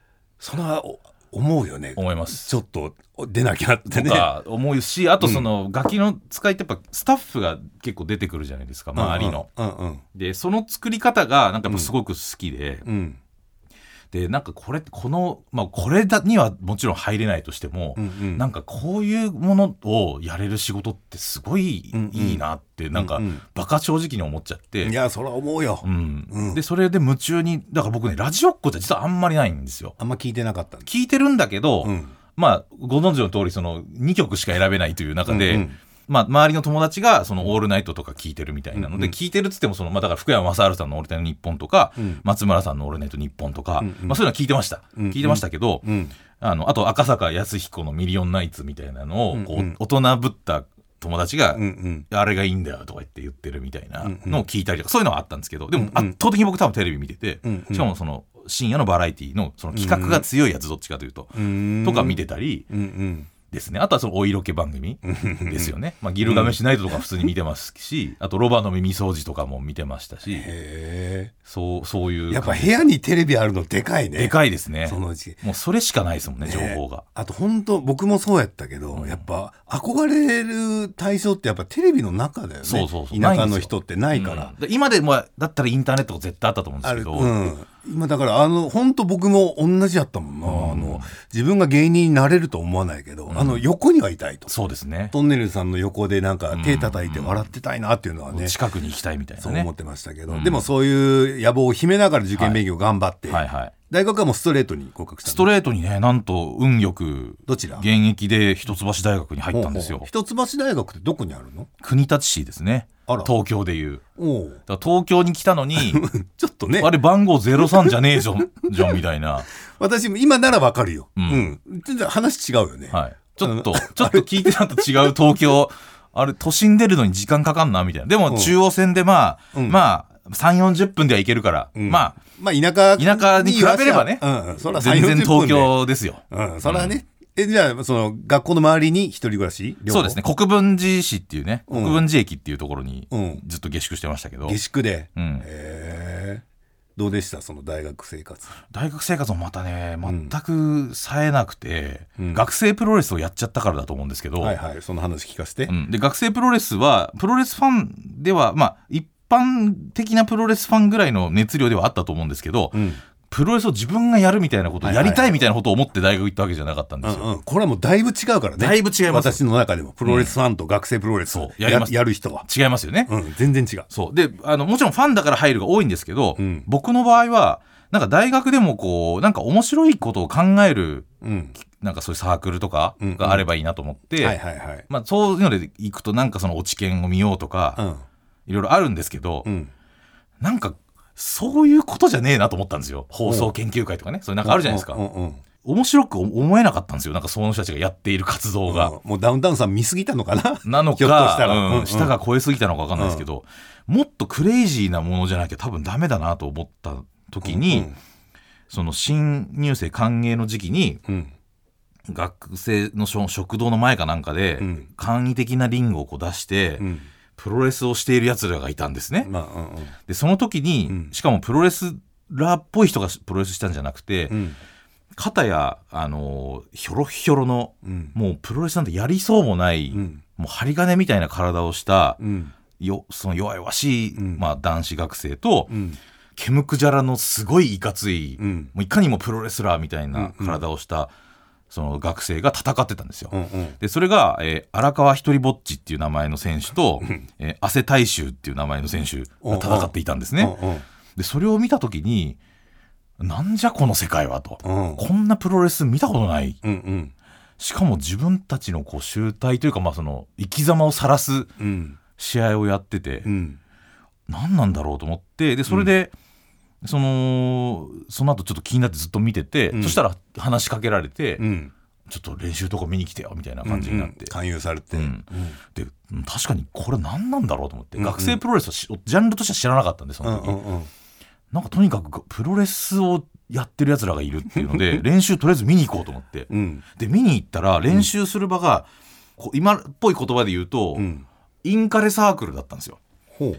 それは思うよね。 思います。 ちょっと出なきゃってねとか思うし、あとそのガキの使いってやっぱスタッフが結構出てくるじゃないですか、周りの、 うんうんうんうん、 でその作り方がなんかやっぱすごく好きで、うんうんでなんかこれこの、まあ、これにはもちろん入れないとしても、うんうん、なんかこういうものをやれる仕事ってすごいいいなって、うんうん、なんかバカ正直に思っちゃって、 いやそれは思うよ、 うんうん、でそれで夢中にだから僕ねラジオっ子って実はあんまりないんですよ。 あんま聞いてなかった聞いてるんだけど、うん、まあご存知の通りそのにきょくしか選べないという中で、うんうんまあ、周りの友達がそのオールナイトとか聞いてるみたいなので、うんうん、聞いてるっつってもその、まあ、だから福山雅治さんのオールナイトニッポンとか、うん、松村さんのオールナイトニッポンとか、うんうんまあ、そういうのは聞いてました、うんうん、聞いてましたけど、うん、あのあと赤坂康彦のミリオンナイツみたいなのをこう、うんうん、大人ぶった友達が、うんうん、あれがいいんだよとか言って言ってるみたいなのを聞いたりとか、そういうのはあったんですけど、でも圧倒的に僕多分テレビ見てて、うんうん、しかもその深夜のバラエティのその企画が強いやつどっちかというと、うん、とか見てたり、うんうんですね、あとはそのお色気番組ですよね、まあ、ギルガメシナイトとか普通に見てますし、うん、あとロバの耳掃除とかも見てましたし、へそう、そういうやっぱ部屋にテレビあるのでかいね。 でかいですね。 そのうちもうそれしかないですもんね、情報が。 あと本当僕もそうやったけど、うん、やっぱ憧れる対象ってやっぱテレビの中だよね。 そうそうそう、 田舎の人ってないから、 うん、今でもだったらインターネットが絶対あったと思うんですけど、 うん今だからあの本当僕も同じやったもんな、うん、あの自分が芸人になれると思わないけど、うん、あの横にはいたいと。 そうですね。 トンネルズさんの横でなんか手叩いて笑ってたいなっていうのはね、うん、 近くに行きたいみたいなねそう思ってましたけど、うん、でもそういう野望を秘めながら受験勉強頑張って、はいはいはい、大学はもうストレートに合格したストレートにね、なんと運よくどちら現役で一橋大学に入ったんですよ。ほうほう一橋大学ってどこにあるの？ 国立市ですね。あら東京でいうおだから東京に来たのにちょっとねあれ番号ゼロさんじゃねえじゃんじゃんみたいな私今ならわかるよ、うんうん、全然話違うよね、 はい、ちょっとちょっと聞いてたと違う東京あれ都心出るのに時間かかんなみたいな。でも中央線でまあ、うん、まあさんじゅうよんじゅっぷんでは行けるから、うん、まあ、まあ田舎田舎に比べればね、うんうん、そら全然東京ですよ、 うん、それはね、うんえじゃあその学校の周りに一人暮らし？ そうですね。国分寺市っていうね、うん、国分寺駅っていうところにずっと下宿してましたけど、 下宿で、 うん、 へーどうでしたその大学生活？ 大学生活もまたね全く冴えなくて、うん、学生プロレスをやっちゃったからだと思うんですけど、 はいはいその話聞かせて、 うん、で学生プロレスはプロレスファンではまあ一般的なプロレスファンぐらいの熱量ではあったと思うんですけど、うんプロレスを自分がやるみたいなことをやりたいみたいなことを思って大学行ったわけじゃなかったんですよ、 うんうん、これはもうだいぶ違うからね。 だいぶ違います。 私の中でもプロレスファンと学生プロレスを や,、うん、や, やる人は違いますよね、 うん、全然違う。 そうであのもちろんファンだから入るが多いんですけど、うん、僕の場合はなんか大学でもこうなんか面白いことを考える、うん、なんかそういうサークルとかがあればいいなと思って、はいはいはいまあ、そういうので行くとなんかその落研を見ようとか、うん、いろいろあるんですけど、うん、なんかそういうことじゃねえなと思ったんですよ。放送研究会とかね、それなんかあるじゃないですか。うんうんうん、面白く思えなかったんですよ。なんかその人たちがやっている活動が、 うん、もうダウンタウンさん見すぎたのかななのか、ひょっとしたら、うんうん、舌が超えすぎたのか分かんないですけど、うん、もっとクレイジーなものじゃなきゃ多分ダメだなと思った時に、うんうん、その新入生歓迎の時期に、うん、学生の食堂の前かなんかで、うん、簡易的なリングをこう出して、うんプロレスをしているやつらがいたんですね、まあうんうん、でその時に、うん、しかもプロレスラーっぽい人がプロレスしたんじゃなくて、うん、肩やあのひょろひょろの、うん、もうプロレスなんてやりそうもない、うん、もう針金みたいな体をした、うん、よその弱々しい、うんまあ、男子学生と、うん、ケムクジャラのすごいいかつい、うん、もういかにもプロレスラーみたいな体をした、うんうんその学生が戦ってたんですよ、うんうん、でそれが、えー、荒川一人ぼっちっていう名前の選手と、うんえー、汗大衆っていう名前の選手が戦っていたんですね、うんうん、でそれを見た時になんじゃこの世界はと、うん、こんなプロレス見たことない、うんうん、しかも自分たちのこう集大というか、まあ、その生き様を晒す試合をやってて、うん、何なんだろうと思ってでそれで、うんそのその後ちょっと気になってずっと見てて、うん、そしたら話しかけられて、うん、ちょっと練習とか見に来てよみたいな感じになって、うんうん、 勧誘されて、うん、 で確かにこれ何なんだろうと思って、うんうん、学生プロレスはジャンルとしては知らなかったんでその時、うんうんうん、なんかとにかくプロレスをやってるやつらがいるっていうので練習とりあえず見に行こうと思って、うん、で見に行ったら練習する場が、うん、今っぽい言葉で言うと、うん、インカレサークルだったんですよ。ほう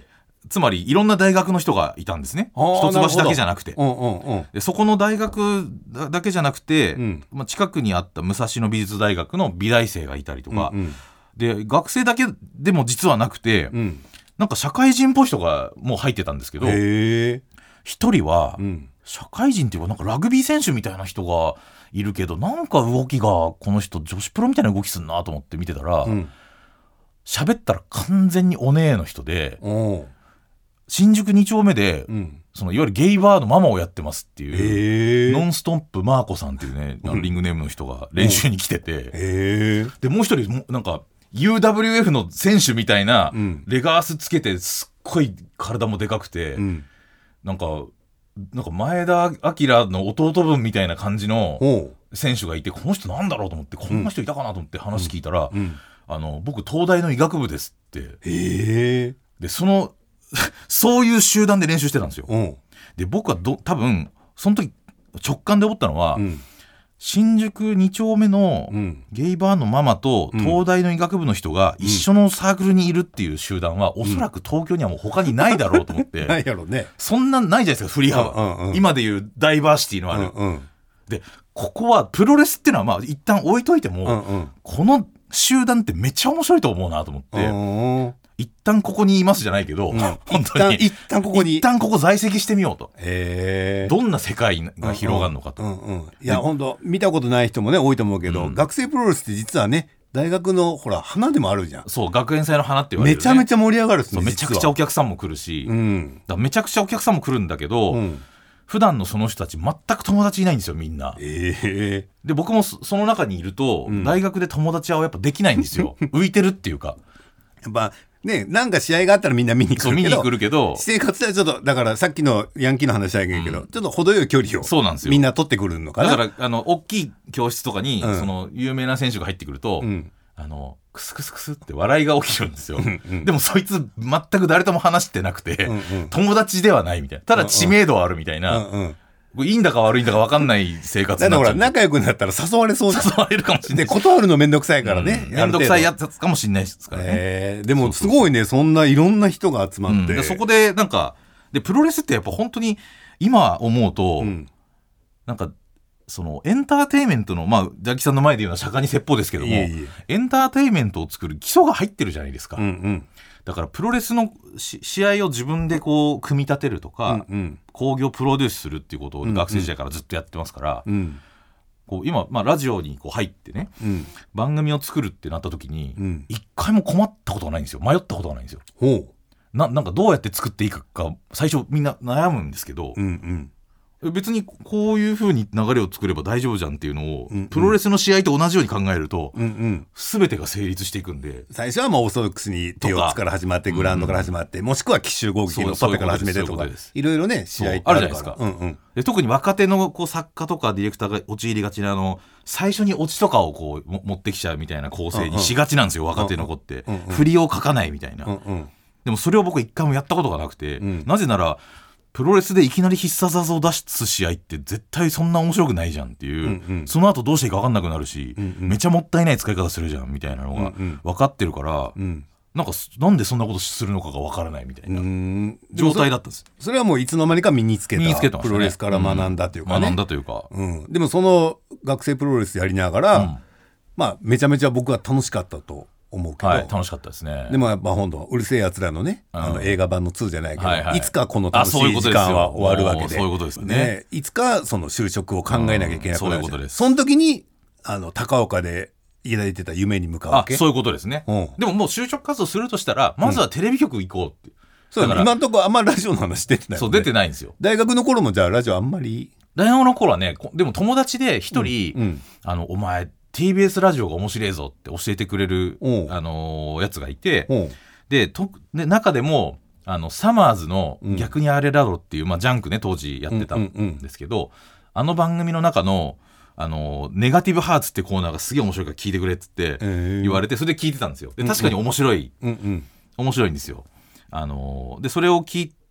つまりいろんな大学の人がいたんですね。一橋だけじゃなくて、 うんうんうん、 でそこの大学だけじゃなくて、 うんまあ、近くにあった武蔵野美術大学の美大生がいたりとか、 うんうん、 で学生だけでも実はなくて、うん、なんか社会人っぽい人がもう入ってたんですけど、一人は、うん、社会人っていうかなんかラグビー選手みたいな人がいるけど、なんか動きがこの人女子プロみたいな動きすんなと思って見てたら、喋、うん、ったら完全にお姉の人で、新宿に丁目で、うん、そのいわゆるゲイバーのママをやってますっていう、ノンストップマーコさんっていうね、あのリングネームの人が練習に来てて、うん、でもう一人もなんか ユーダブリューエフ の選手みたいな、うん、レガースつけてすっごい体もでかくて、うん、なんかなんか前田明の弟分みたいな感じの選手がいて、この人なんだろうと思って、こんな人いたかなと思って話聞いたら、うんうん、あの僕東大の医学部ですって。へでそのそういう集団で練習してたんですよ。で僕はど多分その時直感で思ったのは、うん、新宿に丁目のゲイバーのママと東大の医学部の人が一緒のサークルにいるっていう集団は、おそらく東京にはもう他にないだろうと思って、 ないやろね、 そんなんないじゃないですか、振り幅、うんうんうん、今でいうダイバーシティのある、うんうん、でここはプロレスっていうのはまあ一旦置いといても、うんうん、この集団ってめっちゃ面白いと思うなと思って、うんうん、一旦ここにいますじゃないけど、うん、本当に一旦ここに一旦ここ在籍してみようと、へどんな世界が広がるのかと、うんうんうん、 いや本当見たことない人もね多いと思うけど、うん、学生プロレスって実はね大学のほら花でもあるじゃん。 そう学園祭の花って言われる、ね、 めちゃめちゃ盛り上がるっすね。 めちゃくちゃお客さんも来るし、うん、だめちゃくちゃお客さんも来るんだけど、うん、普段のその人たち全く友達いないんですよみんな、えー、で僕もその中にいると、うん、大学で友達はやっぱできないんですよ浮いてるっていうか、 やっぱね、なんか試合があったらみんな見に来るけど、 見に来るけど私生活ではちょっとだからさっきのヤンキーの話だけど、うん、ちょっと程よい距離をそうなんですよ、 みんな取ってくるのかな。 だからあの大きい教室とかに、うん、その有名な選手が入ってくると、うん、あのクスクスクスって笑いが起きるんですよ、うんうん、でもそいつ全く誰とも話してなくて、うんうん、友達ではないみたいな、ただ知名度はあるみたいな、うんうんいいんだか悪いんだか分かんない生活になっちゃう。だから仲良くなったら誘われそう誘われるかもしれない。 断るのめんどくさいからね。 めんどくさいやつかもしれないですからね。 えー、でもすごいね、そんないろんな人が集まって。 うん、そこでなんか、で、プロレスってやっぱ本当に今思うと、うん、なんか、そのエンターテインメントの、まあ、ジャッキさんの前で言うのは釈迦に説法ですけども、いえいえエンターテインメントを作る基礎が入ってるじゃないですか。うんうんだからプロレスの試合を自分でこう組み立てるとか、うんうん、興行プロデュースするっていうことを学生時代からずっとやってますから、うんうん、こう今、まあ、ラジオにこう入ってね、うん、番組を作るってなった時に、うん、一回も困ったことがないんですよ。迷ったことがないんですよ。ほう な, なんかどうやって作っていいかか最初みんな悩むんですけど、うんうん別にこういう風に流れを作れば大丈夫じゃんっていうのを、うんうん、プロレスの試合と同じように考えると、うんうん、全てが成立していくんで、 最初はまあオーソドックスに手をつから始まってグラウンドから始まって、うん、もしくは奇襲攻撃のパペから始めてとかいろいろね試合ってあるじゃないですか、うんうん、 で特に若手のこう作家とかディレクターが陥りがちなあの最初にオチとかをこう持ってきちゃうみたいな構成にしがちなんですよ、うんうん、若手の子って、うんうん、振りを書かないみたいな、うんうん、でもそれを僕一回もやったことがなくて、うん、なぜならプロレスでいきなり必殺技を出す試合って絶対そんな面白くないじゃんっていう、うんうん、その後どうしていいか分かんなくなるし、うんうん、めちゃもったいない使い方するじゃんみたいなのが分かってるから、うんうん、なんかなんでそんなことするのかが分からないみたいな状態だったんです。 それはもういつの間にか身につけた身につけてましたね、プロレスから学んだというかね、うん、 学んだというか、 うん、でもその学生プロレスやりながら、うん、まあめちゃめちゃ僕は楽しかったと思うけど、 はい、楽しかったですね。 でもやっぱ本当うるせえやつらのね、うん、あの映画版のツーじゃないけど、はいはい、いつかこの楽しい時間は終わるわけで、 そういうことですね。 ねいつかその就職を考えなきゃいけなくなる、うん、そういうことです。その時にあの高岡で抱いてた夢に向かうわけ。 あそういうことですね、うん、でももう就職活動するとしたらまずはテレビ局行こうって、うん、 そうだから今のところあんまラジオの話出てない、ね、 そう出てないんですよ。 大学の頃もじゃあラジオあんまり。 大学の頃はねでも友達で一人、うんうん、あのお前ティービーエス ラジオが面白いぞって教えてくれる、あのー、やつがいて、でとで中でもあのサマーズの逆にあれだろっていう、まあ、ジャンクね当時やってたんですけど、うんうんうん、あの番組の中の、あのー、ネガティブハーツってコーナーがすげえ面白いから聞いてくれって言われて、それで聞いてたんですよ。で確かに面白い、うんうん、面白いんですよ。あのー、でそれを聞いて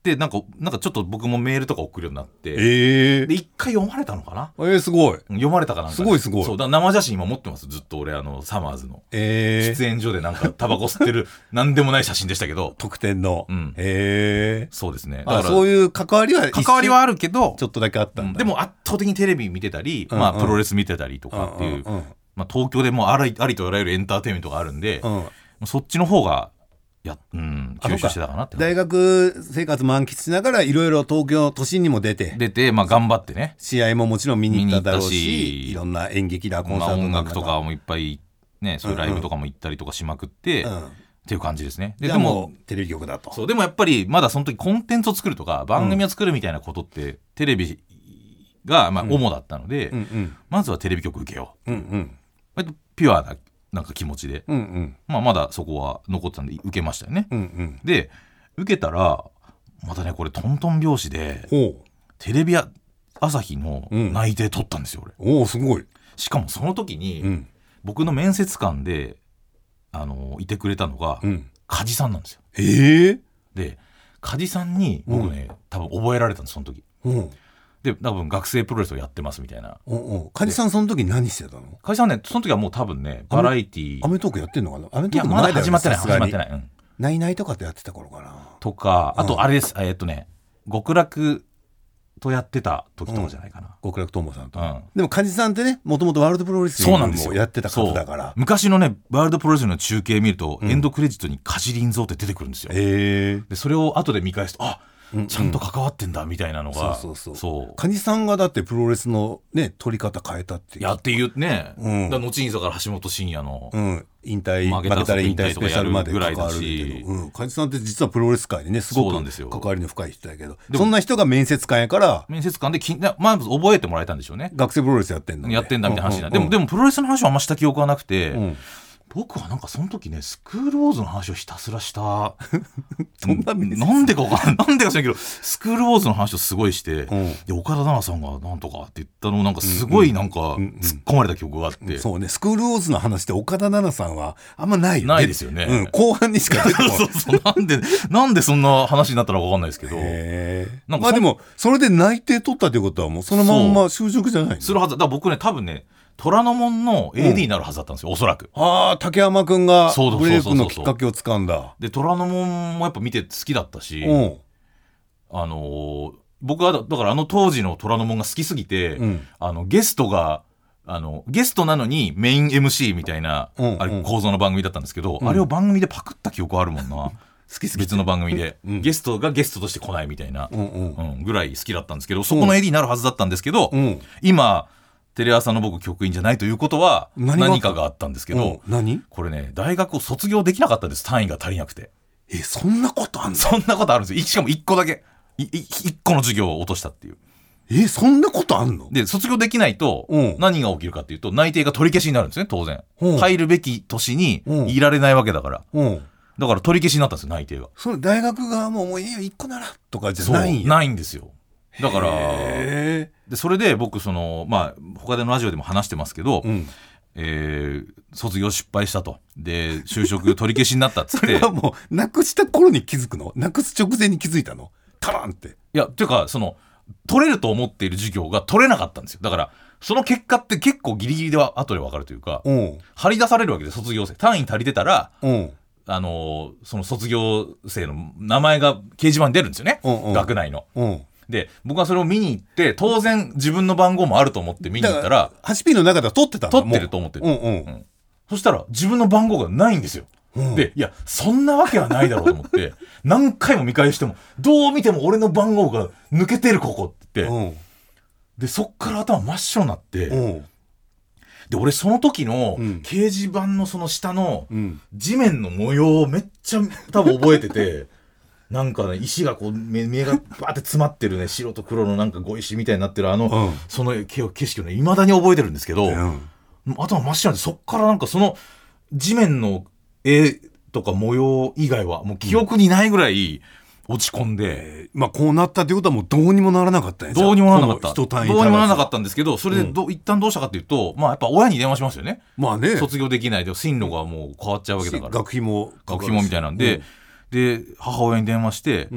でなんかなんかちょっと僕もメールとか送るようになって、 えー、 で一回読まれたのかな。 えー、すごい読まれたかなんか、 すごいすごい。 そうだ生写真今持ってますずっと俺あのサマーズの、 えー、 出演所でなんかタバコ吸ってるなんでもない写真でしたけど特典の、 うん、 えー、 そうですね。 だからそういう関わりは関わりはあるけどちょっとだけあったんだ、 うん、でも圧倒的にテレビ見てたり、うんうん、まあ、プロレス見てたりとかっていう、うんうんうん、まあ、東京でもあり、ありとあらゆるエンターテインメントがあるんで、うん、そっちの方がや、うん、吸収してたかなって。 大学生活満喫しながらいろいろ東京都心にも出て出て、まあ、頑張ってね試合ももちろん見に行っただろうし、いろんな演劇だコンサート、 まあ、音楽とかもいっぱいね、そういうライブとかも行ったりとかしまくって、うんうん、っていう感じですね。 で, でもテレビ局だと。 そうでもやっぱりまだその時コンテンツを作るとか番組を作るみたいなことって、うん、テレビがまあ主だったので、うんうんうん、まずはテレビ局受けよう、うんうん、割とピュアななんか気持ちで、うんうん、まあ、まだそこは残ってたんで受けましたよね、うんうん、で受けたらまたねこれトントン拍子でテレビ朝日の内定取ったんですよ、 俺。おーすごい。 しかもその時に、うん、僕の面接官であのいてくれたのが、うん、梶さんなんですよ。 えー、 で梶さんに僕ね、うん、多分覚えられたんですその時、うん、で多分学生プロレスをやってますみたいな。 おお梶さんその時何してたの？ 梶さんねその時はもう多分ねバラエティーアメトークやってんのかな。アメトークまだ始まってない始まってない、うん、 ナイナイとかってやってた頃かなとか、あとあれです、うん、えー、っとね極楽とやってた時とかじゃないかな、うん、 極楽友さんと、うん、でも梶さんってねもともとワールドプロレスリングもやってた方だから。 昔のねワールドプロレスの中継見ると、うん、エンドクレジットに梶林蔵って出てくるんですよ、えー、でそれを後で見返すとあちゃんと関わってんだみたいなのが、うん、そうそうそう梶さんがだってプロレスのね取り方変えたってやっていうね、うん、だ後にだから橋本真也の、 うん、引退負けたら引退スペシャルまで関わるけど、うん、梶さんって実はプロレス界にねすごく関わりの深い人だけど、そんな人が面接官やから面接官できまず覚えてもらえたんでしょうね。 学生プロレスやってんの、ね、 やってんだみたいな話にな、うんうんうん、でもでもプロレスの話はあんました記憶はなくて、うん、僕はなんかその時ねスクールウォーズの話をひたすらしたそんななんでか分かんないなんでか知らんけどスクールウォーズの話をすごいして、うん、で岡田奈々さんがなんとかって言ったのをなんかすごいなんか突っ込まれた記憶があって、うんうんうん、 そうねスクールウォーズの話って岡田奈々さんはあんまないよね。 ないですよね、 うん、後半にしか出てこないそうそうなんでなんでそんな話になったのか分かんないですけど、 なんかまあでもそれで内定取ったってことはもうそのまんま就職じゃないの？ するはずだから僕ね多分ね虎ノ門の エーディー になるはずだったんですよ、うん、おそらく。 ああ竹山くんがブレイクのきっかけをつかんだ。 で虎ノ門もやっぱ見て好きだったし、うん、あのー、僕はだからあの当時の虎ノ門が好きすぎて、うん、あのゲストがあのゲストなのにメイン エムシー みたいな、うん、あれ構造の番組だったんですけど、うん、あれを番組でパクった記憶あるもんな好きすぎて別の番組で、うん、ゲストがゲストとして来ないみたいな、うんうんうん、ぐらい好きだったんですけど、そこの エーディー になるはずだったんですけど、うん、今テレ朝の僕局員じゃないということは何かがあったんですけど、 うん、何これね大学を卒業できなかったんです。単位が足りなくて。 えそんなことあんの？ そんなことあるんですよ。しかもいっこだけいいいっこの授業を落としたっていう。 えそんなことあんの？ で卒業できないと何が起きるかっていうと内定が取り消しになるんですね当然、うん、入るべき年にいられないわけだから、うん、だから取り消しになったんですよ内定が。 それ大学側ももういいよいっこならとかじゃないんや。 ないんですよ。だからでそれで僕そのまあ他でのラジオでも話してますけど、うんえー、卒業失敗したとで就職取り消しになったっつってそれはもうなくした頃に気づくの？なくす直前に気づいたの？タランって。いやっていうかその取れると思っている授業が取れなかったんですよ。だからその結果って結構ギリギリでは後で分かるというか、うん、張り出されるわけで卒業生単位足りてたら、うんあのー、その卒業生の名前が掲示板に出るんですよね、うんうん、学内の、うんで僕はそれを見に行って当然自分の番号もあると思って見に行ったら はちピー の中では取ってたんだ。取ってると思ってる、うんうんうん、そしたら自分の番号がないんですよ、うん、でいやそんなわけはないだろうと思って何回も見返してもどう見ても俺の番号が抜けてるここって言って、うん、でそっから頭真っ白になって、うん、で俺その時の掲示板のその下の地面の模様をめっちゃ多分覚えててなんかね石がこう目がバーって詰まってるね白と黒のなんか碁石みたいになってるあの、うん、その景色をね未だに覚えてるんですけど、うん、頭真っ白でそっからなんかその地面の絵とか模様以外はもう記憶にないぐらい落ち込んで、うんえー、まあこうなったっていうことはもうどうにもならなかったんや。どうにもならなかったどうにもならなかったんですけどそれでど、うん、一旦どうしたかっていうとまあやっぱ親に電話しますよね。まあね卒業できないで進路がもう変わっちゃうわけだから学費も学費もみたいなんで、うんで母親に電話して、うん、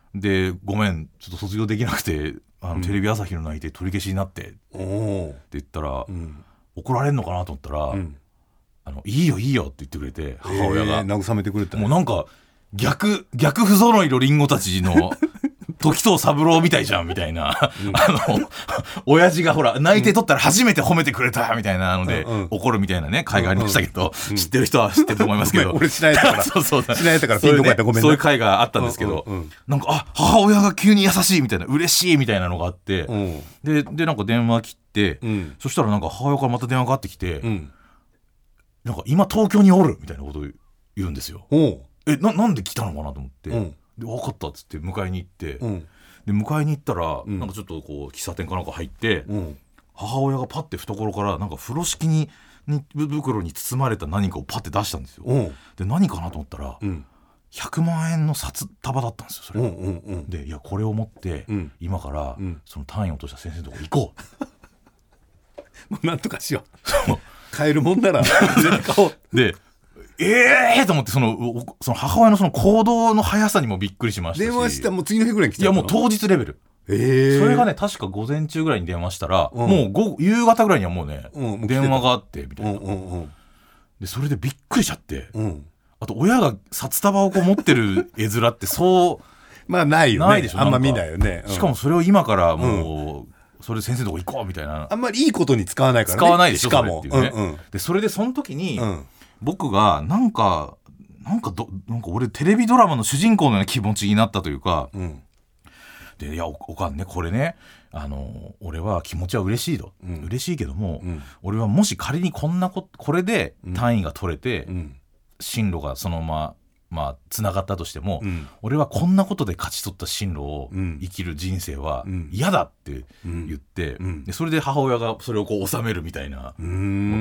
でごめんちょっと卒業できなくてあの、うん、テレビ朝日の内定取り消しになってって言ったら、うん、怒られるのかなと思ったら、うん、あのいいよいいよって言ってくれて母親が、 えー、慰めてくれた、ね、 もうなんか逆逆不揃いのリンゴたちの時藤三郎みたいじゃんみたいな、うん、あの親父がほら内定取ったら初めて褒めてくれたみたいなので、うん、怒るみたいなね回がありましたけど、うん、知ってる人は知ってると思いますけど俺知らないからそうそう知らないからピンとこやったらごめんなそういう回があったんですけど、うんうんうん、なんかあ母親が急に優しいみたいな嬉しいみたいなのがあって、うん、で, でなんか電話切って、うん、そしたらなんか母親からまた電話かかってきて、うん、なんか今東京におるみたいなことを言うんですよ。え な, なんで来たのかなと思って、うん、で分かったっつって迎えに行って、うん、で迎えに行ったら、うん、なんかちょっとこう喫茶店かなんか入って、うん、母親がパッて懐からなんか風呂敷にに袋に包まれた何かをパッて出したんですよ、うん、で何かなと思ったら、うん、ひゃくまんえんの札束だったんですよそれ、うんうんうん、でいやこれを持って、うん、今から、うん、その単位を落とした先生のとこ行こうもうなんとかしよう買えるもんなら買おうでええーと思ってそのその母親のその行動の速さにもびっくりしましたし電話したらもう次の日ぐらいに来ちゃったの。 いやもう当日レベル、えー、それがね確か午前中ぐらいに電話したら、うん、もう午夕方ぐらいにはもうね、うん、電話があってみたいな、うんうんうん、でそれでびっくりしちゃって、うん、あと親が札束をこう持ってる絵面ってそうまあないよねないでしょあんま見ないよね、 うん、しかもそれを今からもう、うんそれ先生のとこ行こうみたいなあんまりいいことに使わないからね使わないでしょしかもそれっていうね、うんうん、でそれでその時に、うん、僕がなんかなんかどなんか俺テレビドラマの主人公のような気持ちになったというか、うん、でいや お, おかんねこれねあの俺は気持ちは嬉しいと、うん、嬉しいけども、うん、俺はもし仮にこんなここれで単位が取れて、うん、進路がそのまままあつながったとしても、うん、俺はこんなことで勝ち取った進路を生きる人生は嫌だって言って、うんうん、でそれで母親がそれをこう収めるみたいな、うん、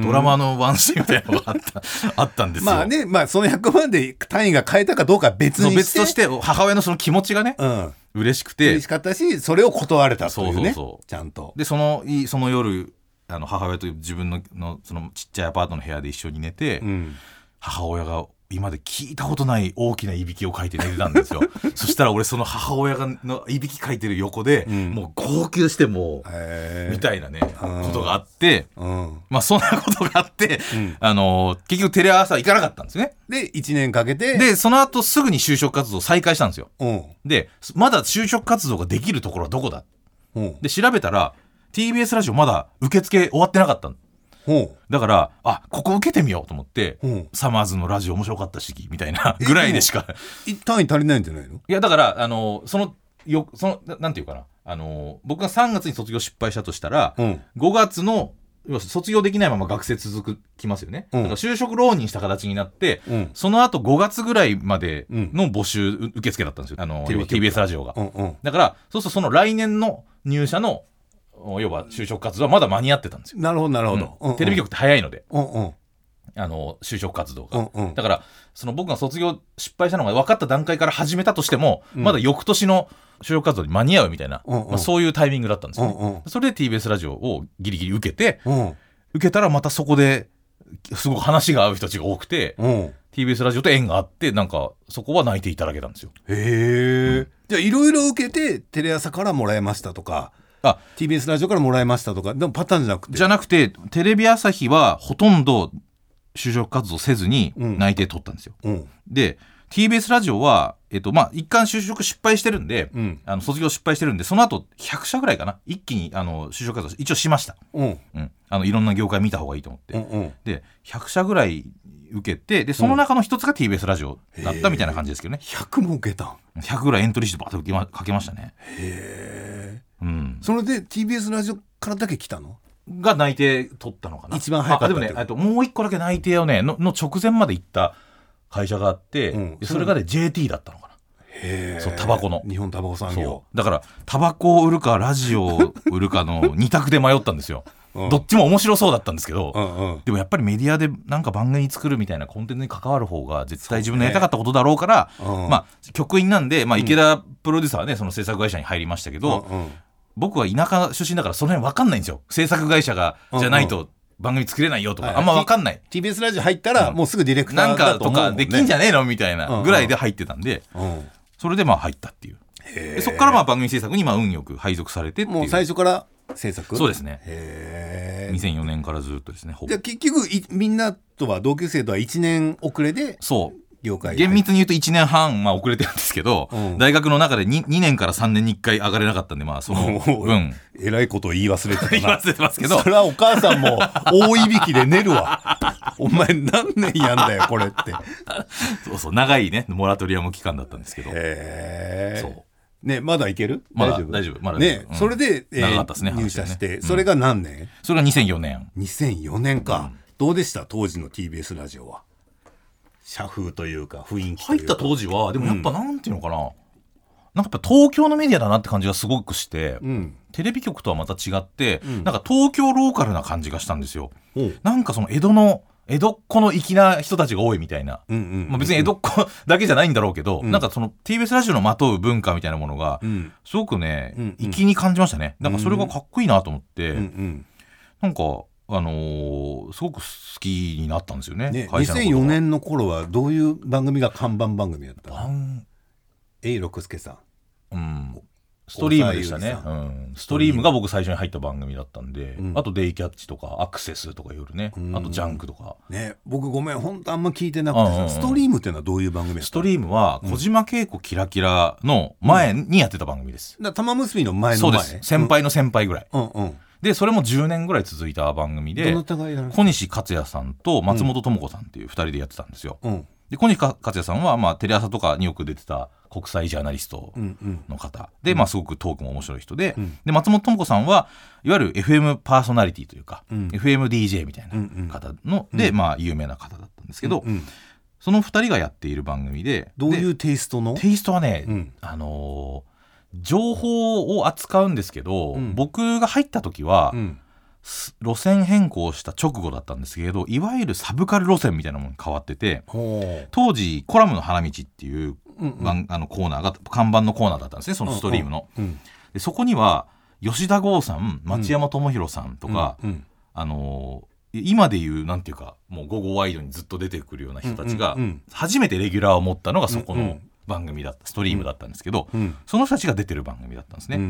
ドラマのワンシーンみたいなのがあった、あったんですよ。 まあね、まあそのひゃくまんで単位が変えたかどうかは別にして別として母親のその気持ちがね、うん、嬉しくて嬉しかったしそれを断れたというねそうそうそうちゃんとでそのその夜あの母親と自分 の, のそのちっちゃいアパートの部屋で一緒に寝て、うん、母親が今まで聞いたことない大きないびきをかいて寝てたんですよそしたら俺その母親がのいびきかいてる横で、うん、もう号泣してもうみたいなね、うん、ことがあって、うん、まあそんなことがあって、うん、あの結局テレ朝行かなかったんですね。 でいちねんかけてでその後すぐに就職活動再開したんですよ、うん、でまだ就職活動ができるところはどこだ、うん、で調べたら ティービーエス ラジオまだ受付終わってなかったのだからあここ受けてみようと思って、うん、サマーズのラジオ面白かったしみたいなぐらいでしか単位足りないんじゃないの。 いやだからあのそのよそのなんていうかなあの僕がさんがつに卒業失敗したとしたら、うん、ごがつの卒業できないまま学生続きますよね、うん、だから就職浪人した形になって、うん、その後ごがつぐらいまでの募集受付だったんですよあの ティービーエス ラジオが、うんうん、だからそうするとその来年の入社の要は就職活動はまだ間に合ってたんですよ。 なるほどなるほど、 うんうん、テレビ局って早いので、うんうん、あの就職活動が、うんうん、だからその僕が卒業失敗したのが分かった段階から始めたとしても、うん、まだ翌年の就職活動に間に合うみたいな、うんうんまあ、そういうタイミングだったんですよね、うんうん、それで ティービーエス ラジオをギリギリ受けて、うん、受けたらまたそこですごく話が合う人たちが多くて、うん、ティービーエス ラジオと縁があってなんかそこは泣いていただけたんですよ。 へえ、うん、じゃあいろいろ受けてテレ朝からもらえましたとかあ ティービーエス ラジオからもらいましたとかでもパターンじゃなくてじゃなくてテレビ朝日はほとんど就職活動せずに内定取ったんですよ、うん、で ティービーエス ラジオは、えっとまあ、一貫就職失敗してるんで、うん、あの卒業失敗してるんでその後ひゃくしゃぐらいかな一気にあの就職活動一応しました、うんうん、あのいろんな業界見た方がいいと思って、うんうん、でひゃくしゃぐらい受けてでその中の一つが ティービーエス ラジオだったみたいな感じですけどね。 ひゃくも受けたんひゃくぐらいエントリーしてバーッと受け、ま、かけましたね。 へー、うん、それで ティービーエス ラジオからだけ来たのが内定取ったのかな一番早かったあでもねあともう一個だけ内定をね の, の直前まで行った会社があって、うん、それがね ジェーティー だったのかな。へー、そうタバコの日本タバコ産業だからタバコを売るかラジオを売るかのに択で迷ったんですようん、どっちも面白そうだったんですけど、うんうん、でもやっぱりメディアでなんか番組作るみたいなコンテンツに関わる方が絶対自分のやりたかったことだろうから、ねうん、まあ局員なんで、まあ、池田プロデューサーはねその制作会社に入りましたけど、うんうん、僕は田舎出身だからその辺分かんないんですよ。制作会社がじゃないと番組作れないよとか、うんうん、あんま分かんない、 T、ティービーエス ラジオ入ったらもうすぐディレクターだと思うもんね、 なんかとかできんじゃねえのみたいなぐらいで入ってたんで、うんうん、それでまあ入ったっていう。 でそこからまあ番組制作にまあ運よく配属されてっていう。 もう最初から制作。 そうですね。 へにせんよねんからずっとですね。 じゃあ結局いみんなとは同級生とはいちねん遅れでそう業界厳密に言うといちねんはん、まあ、遅れてるんですけど、うん、大学の中で 2, にねんからさんねんにいっかい上がれなかったんで、まあその分えらいことを言い忘れてたな言い忘れてますけど、 それはお母さんも大いびきで寝るわお前何年やんだよこれってそうそう長いねモラトリアム期間だったんですけど。 へーそうね、まだいける？ まだ大丈夫大丈夫まだね、うん、それで、 えー、長かったですね、 入社して、 ね、 それが何年？ うん、それがにせんよねん。 にせんよねんか、うん、どうでした当時の ティービーエス ラジオは？社風というか雰囲気というか。 入った当時はでもやっぱなんていうのかな、うん、なんかやっぱ東京のメディアだなって感じがすごくして、うん、テレビ局とはまた違って、うん、なんか東京ローカルな感じがしたんですよ、うん、なんかその江戸の江戸っ子の粋な人たちが多いみたいな、うんうんうんうん、まあ、別に江戸っ子だけじゃないんだろうけど、うん、なんかその ティービーエス ラジオのまとう文化みたいなものが、うん、すごくね、うんうん、粋に感じましたね。なんかそれがかっこいいなと思って、うんうん、なんかあのー、すごく好きになったんですよね。 ね、にせんよねんの頃はどういう番組が看板番組だったの？永六輔さん、 うん、ストリームでしたね、うん、ストリームが僕最初に入った番組だったんで、うん、あとデイキャッチとかアクセスとか夜ね、うん、あとジャンクとか、 ね、僕ごめん本当あんま聞いてなくてさ、うんうん、ストリームっていうのはどういう番組やったの？ ストリームは小島慶子キラキラの前にやってた番組です、 うん、だ玉結びの前の前。 そうです、先輩の先輩ぐらい、 うんうん、でそれもじゅうねんぐらい続いた番組で、小西克也さんと松本智子さんっていうふたりでやってたんですよ、うん、で小西克也さんは、まあ、テレ朝とかによく出てた国際ジャーナリストの方、うんうん、で、まあ、すごくトークも面白い人で、うん、で松本智子さんはいわゆる エフエム パーソナリティというか、うん、エフエムディージェー みたいな方の、うん、で、まあ、有名な方だったんですけど、うんうん、そのふたりがやっている番組で、 どういうテイストの？ テイストはね、うん、あのー、情報を扱うんですけど、うん、僕が入った時は、うん、路線変更した直後だったんですけど、いわゆるサブカル路線みたいなものに変わってて、当時コラムの花道っていう、うんうん、あのコーナーが看板のコーナーだったんですね、そのストリームの、うんうん、でそこには吉田剛さん、町山智博さんとか、うんうん、あのー、今でいうなんていうかもう午後ワイドにずっと出てくるような人たちが初めてレギュラーを持ったのがそこの番組だった、ストリームだったんですけど、うんうん、その人たちが出てる番組だったんですね、うん、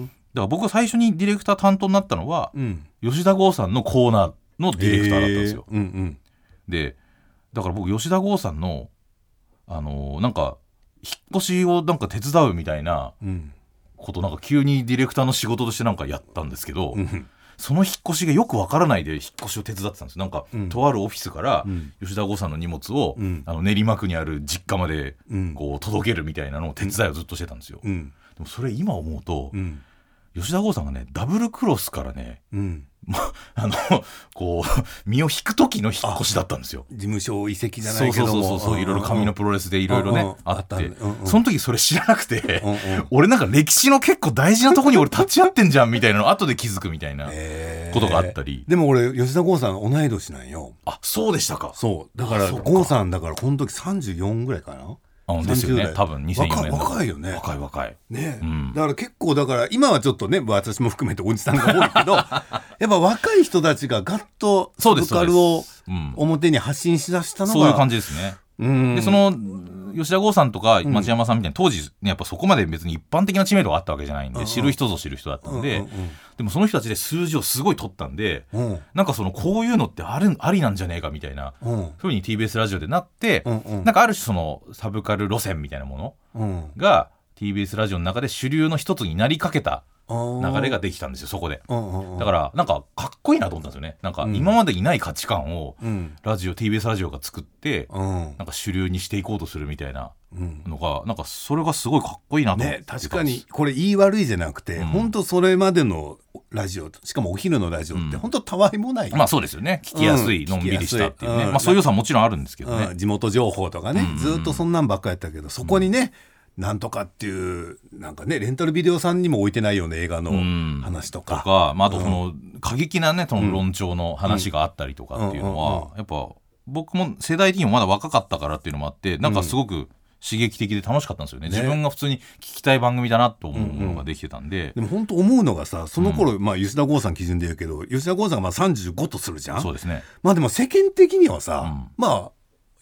だから僕が最初にディレクター担当になったのは、うん、吉田剛さんのコーナーのディレクターだったんですよ、うんうん、でだから僕吉田剛さんのあのー、なんか引っ越しをなんか手伝うみたいなことなんか急にディレクターの仕事としてなんかやったんですけど、うん、その引っ越しがよくわからないで引っ越しを手伝ってたんですよ。なんか、うん、とあるオフィスから吉田剛さんの荷物を、うん、あの練馬区にある実家までこう届けるみたいなのを手伝いをずっとしてたんですよ、うん、でもそれ今思うと、うん、吉田剛さんがねダブルクロスからね、うんあのこう身を引く時の引っ越しだったんですよ。 事務所移籍じゃないけども、 そうそうそうそう、いろいろ紙のプロレスでいろいろねあって、うんうん、その時それ知らなくて、うんうん、俺なんか歴史の結構大事なとこに俺立ち会ってんじゃんみたいなの後で気づくみたいなことがあったり、 でも俺吉田剛さん同い年なんよ。 あ、そうでしたか。 そうだから剛さんだからこの時さんじゅうよんぐらいかな。 ですよね、多分にせんよねんだ若いよね。 若い若いね、うん、だから結構だから今はちょっとね私も含めておじさんが多いけどやっぱ若い人たちがガッとサブカルを表に発信しだしたのがそういう感じですね。うんでその吉田剛さんとか町山さんみたいな、当時、ね、やっぱそこまで別に一般的な知名度があったわけじゃないんで、うんうん、知る人ぞ知る人だったんで、うんうんうん、でもその人たちで数字をすごい取ったんで、うん、なんかそのこういうのってあるありなんじゃねえかみたいな、うん、そういうふうに ティービーエス ラジオでなって、うんうん、なんかある種そのサブカル路線みたいなものが、うん、ティービーエス ラジオの中で主流の一つになりかけた流れができたんですよ、そこで。だからなんかかっこいいなと思ったんですよね。なんか今までにない価値観をラジオ、うん、ティービーエス ラジオが作って、うん、なんか主流にしていこうとするみたいなのが、なんかそれがすごいかっこいいなと思って、ね、 確かにこれ言い悪いじゃなくて、うん、本当それまでのラジオ、しかもお昼のラジオって本当たわいもない、 うん、まあそうですよね。聞きやすい、うん、のんびりしたっていうね、うん、まあそういう良さももちろんあるんですけどね、 うん、地元情報とかね、うん、ずっとそんなんばっかやったけど、そこにね、うん、なんとかっていうなんかねレンタルビデオさんにも置いてないような映画の話とか、うん、とか、まあ、あとその過激なねその論調の話があったりとかっていうのはやっぱ僕も世代的にもまだ若かったからっていうのもあって、なんかすごく刺激的で楽しかったんですよね、うん、自分が普通に聞きたい番組だなと思うものができてたんで、 うんうん、でも本当思うのがさ、その頃、うん、まあ吉田剛さん基準で言うけど吉田剛さんがまあさんじゅうごとするじゃん。 そうですね。 まあでも世間的にはさ、うん、まあ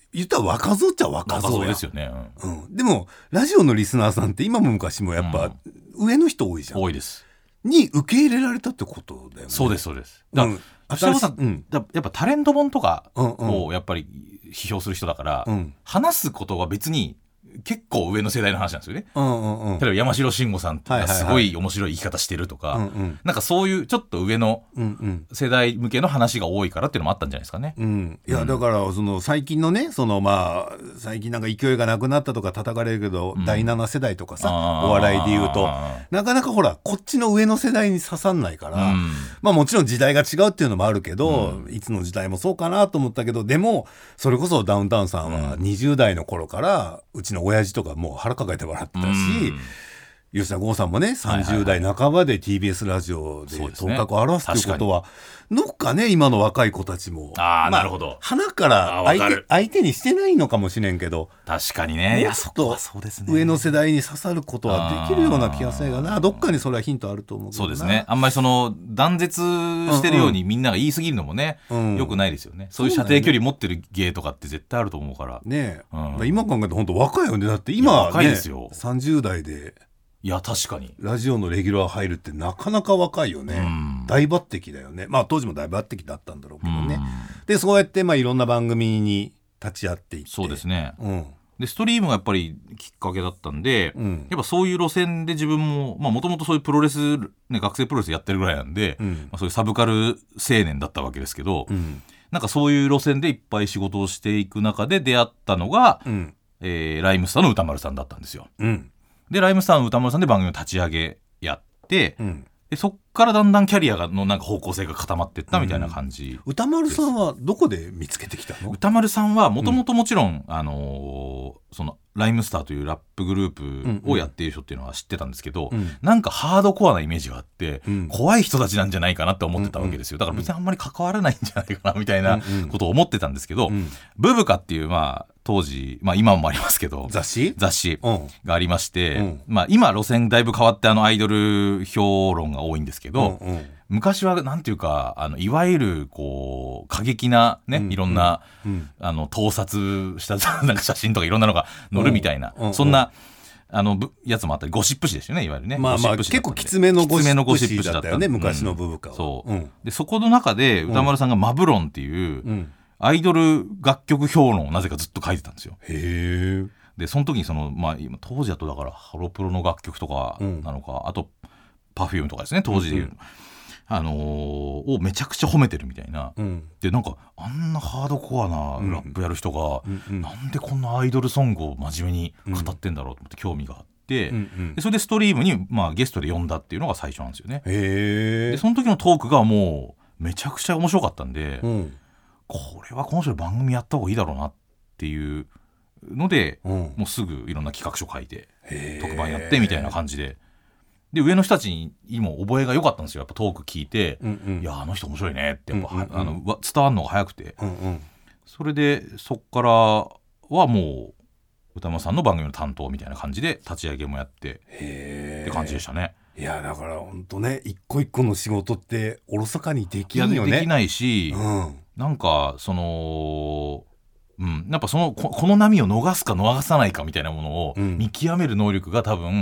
言ったら若造っちゃ若造や。 ですよね、 うんうん、でもラジオのリスナーさんって今も昔もやっぱ上の人多いじゃん、 多いですに受け入れられたってことだよね。 そうですそうです。だから、うん、新しい、うん、だやっぱタレント本とかをやっぱり批評する人だから、うん、話すことは別に結構上の世代の話なんですよね、うんうんうん、例えば山城慎吾さんってすごい面白い生き方してるとか、はいはいはい、なんかそういうちょっと上の世代向けの話が多いからっていうのもあったんじゃないですかね、 うん、いやだからその最近のねそのまあ最近なんか勢いがなくなったとか叩かれるけど、うん、だいなな世代とかさお笑いで言うとなかなかほらこっちの上の世代に刺さんないから、うん、まあもちろん時代が違うっていうのもあるけど、うん、いつの時代もそうかなと思ったけどでもそれこそダウンタウンさんはにじゅう代の頃からうちの親父とかもう腹抱えて笑ってたし、吉田剛さんもねさんじゅう代半ばで ティービーエス ラジオで頭角を現すということは、どっかね今の若い子たちもあ、まあ、なるほど花から相 手, 相手にしてないのかもしれんけど確かにねもっと上の世代に刺さることはできるような気がするがな。どっかにそれはヒントあると思うけどな。 そうですね。あんまりその断絶してるようにみんなが言い過ぎるのもね、うんうん、よくないですよね。そういう射程距離持ってる芸とかって絶対あると思うからね、うん、今考えて本当若いよね。だって今、ね、 若いですよ。 さんじゅう代でいや確かにラジオのレギュラー入るってなかなか若いよね、うん、大抜擢だよね。まあ当時も大抜擢だったんだろうけどね、うん、でそうやってまあいろんな番組に立ち会っていって。 そうですね、うん、でストリームがやっぱりきっかけだったんで、うん、やっぱそういう路線で自分ももともとそういうプロレス、ね、学生プロレスやってるぐらいなんで、うんまあ、そういうサブカル青年だったわけですけど、うん、なんかそういう路線でいっぱい仕事をしていく中で出会ったのが、うんえー、ライムスターの歌丸さんだったんですよ、うんでライムスターの歌丸さんで番組を立ち上げやって、うん、でそっからだんだんキャリアがのなんか方向性が固まっていったみたいな感じ、 うん、歌丸さんはどこで見つけてきたの？ 歌丸さんはもともともちろん、うんあのー、そのライムスターというラップグループをやっている人っていうのは知ってたんですけど、うんうん、なんかハードコアなイメージがあって、うん、怖い人たちなんじゃないかなって思ってたわけですよ。だから別にあんまり関わらないんじゃないかなみたいなことを思ってたんですけど、うんうん、ブブカっていうまあ当時、まあ、今もありますけど雑誌雑誌がありまして、うんまあ、今路線だいぶ変わってあのアイドル評論が多いんですけど、うんうん、昔はなんていうかあのいわゆるこう過激なね、うん、いろんな、うん、あの盗撮したなんか写真とかいろんなのが載るみたいな、うんうん、そんなあのやつもあったりゴシップ誌ですよねいわゆるね。 まあまあ結構きつめのゴシップ誌だったよね昔のブブカは、うん、 そう、うん、でそこの中で歌丸さんがマブロンっていう、うんアイドル楽曲評論をなぜかずっと書いてたんですよ。 へー。 でその時にその、まあ、今当時だとだからハロプロの楽曲とかなのか、うん、あと パフューム とかですね当時でいう、うんうんあのー、をめちゃくちゃ褒めてるみたいな、うん、でなんかあんなハードコアなラップやる人が、うんうん、なんでこんなアイドルソングを真面目に語ってんだろうと思って興味があって、うんうん、でそれでストリームに、まあ、ゲストで呼んだっていうのが最初なんですよね。 へー。 でその時のトークがもうめちゃくちゃ面白かったんで、うんこれはこの人で番組やった方がいいだろうなっていうので、うん、もうすぐいろんな企画書書いて特番やってみたいな感じでで上の人たちにも覚えが良かったんですよ。やっぱトーク聞いて、うんうん、いやあの人面白いねってやっぱ、うんうんうん、あの伝わるのが早くて、うんうん、それでそっからはもう歌丸さんの番組の担当みたいな感じで立ち上げもやってって感じでしたね。 いやだから本当ね一個一個の仕事っておろそかにできんよね。 いやできないし、うんなんかその、うん、やっぱその こ, この波を逃すか逃さないかみたいなものを見極める能力が多分、うん、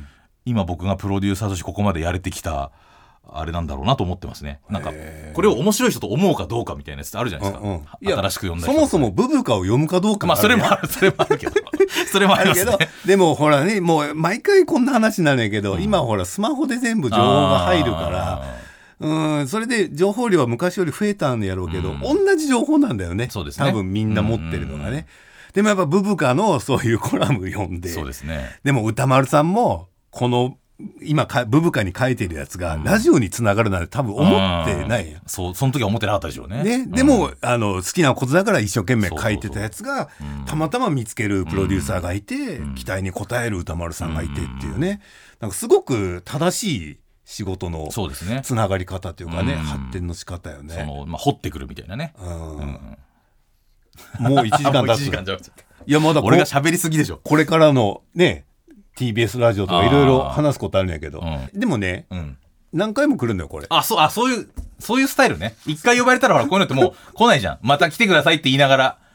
今僕がプロデューサーとしてここまでやれてきたあれなんだろうなと思ってますね。なんかこれを面白い人と思うかどうかみたいなやつってあるじゃないですか、うんうん、新しく読んだ人そもそもブブカを読むかどうかまあそれもあるそれもあるけどそれもありますね。 でもほらねもう毎回こんな話になるんやけど、うん、今ほらスマホで全部情報が入るからうんそれで情報量は昔より増えたんやろうけど、うん、同じ情報なんだよね。 そうですね。 多分みんな持ってるのがね、うんうん、でもやっぱブブカのそういうコラム読んでそうですね。 でも歌丸さんもこの今かブブカに書いてるやつがラジオにつながるなんて多分思ってないや、 うん、そうその時は思ってなかったでしょうね。 ねでも、うん、あの好きなことだから一生懸命書いてたやつがそうそうそう、うん、たまたま見つけるプロデューサーがいて、うん、期待に応える歌丸さんがいてっていうねなんかすごく正しい仕事のつながり方というかね、発展の仕方よね。 その、まあ、掘ってくるみたいなね、うんうんうん、もういちじかん経ついやまだ俺が喋りすぎでしょ。 これからのね ティービーエス ラジオとかいろいろ話すことあるんやけど、うん、でもね、うん、何回も来るんだよこれ。 あそうあそういうそういうスタイルね。一回呼ばれたらほらこういうのってもう来ないじゃん。また来てくださいって言いながら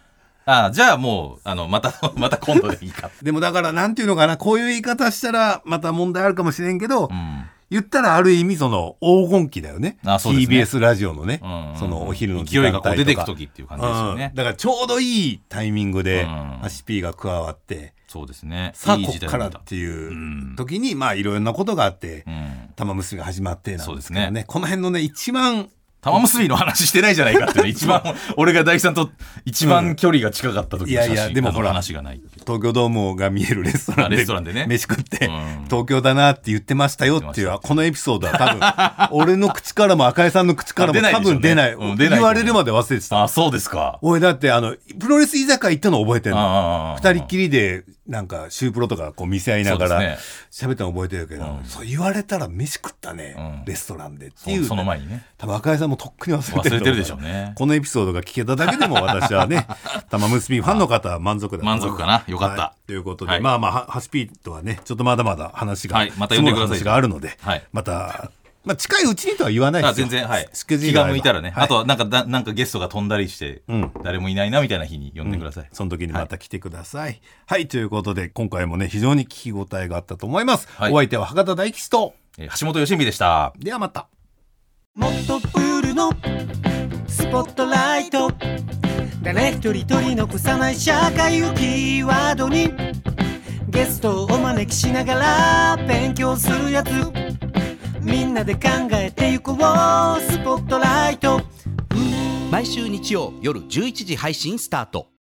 あじゃあもうあのまたまた今度でいいかでもだからなんていうのかな、こういう言い方したらまた問題あるかもしれんけど、 うん、 言ったらある意味その黄金期だよね。 あそうですねティービーエス ラジオのね、 うんうん、 そのお昼の時間帯とか勢いがこう出てく時っていう感じですよね、 うん、だからちょうどいいタイミングでハシピーが加わって、 そうですね、 さあこっからっていう時に、まあいろんなことがあって、うん、玉結びが始まってなんですけど ね, ねこの辺のね一番玉結びの話してないじゃないかっていうね一番俺が大さんと一番距離が近かった時の写真、うん、いやいやでもほら話がない東京ドームが見えるレストランでレストランでね飯食って、うん、東京だなって言ってましたよっていうこのエピソードは多分俺の口からも赤井さんの口からも多分出ない、うん、出ない言われるまで忘れてた。 あそうですか。 俺だってあのプロレス居酒屋行ったの覚えてるの。二人っきりでなんかシュープロとかこう見せ合いながら喋ったの覚えてるけど、うん、そう言われたら飯食ったね、うん、レストランでっていう、 その前にね多分赤井さんもとっくに忘れてる忘れてるでしょうね。 このエピソードが聞けただけでも私はね玉結びファンの方は満足だと思います。 満足かな、よかった、 はい、ということで、はい、まあまあハシピーとはねちょっとまだまだ話が、 はい、また呼んでください。 話があるので、はい、またまあ、近いうちにとは言わないですよ。 あ全然、はい、気が向いたらね、はい、あとはなんかだなんかゲストが飛んだりして、うん、誰もいないなみたいな日に呼んでください、うん、 その時にまた来てください。はい、はい、ということで今回もね非常に聞き応えがあったと思います、はい、お相手は博多大吉と、 えー、橋本良美でした。 ではまた。 もっとプールのスポットライト、誰一人取り残さない社会をキーワードにゲストをお招きしながら勉強するやつ、みんなで考えてゆこうスポットライト。 毎週日曜夜じゅういちじ配信スタート。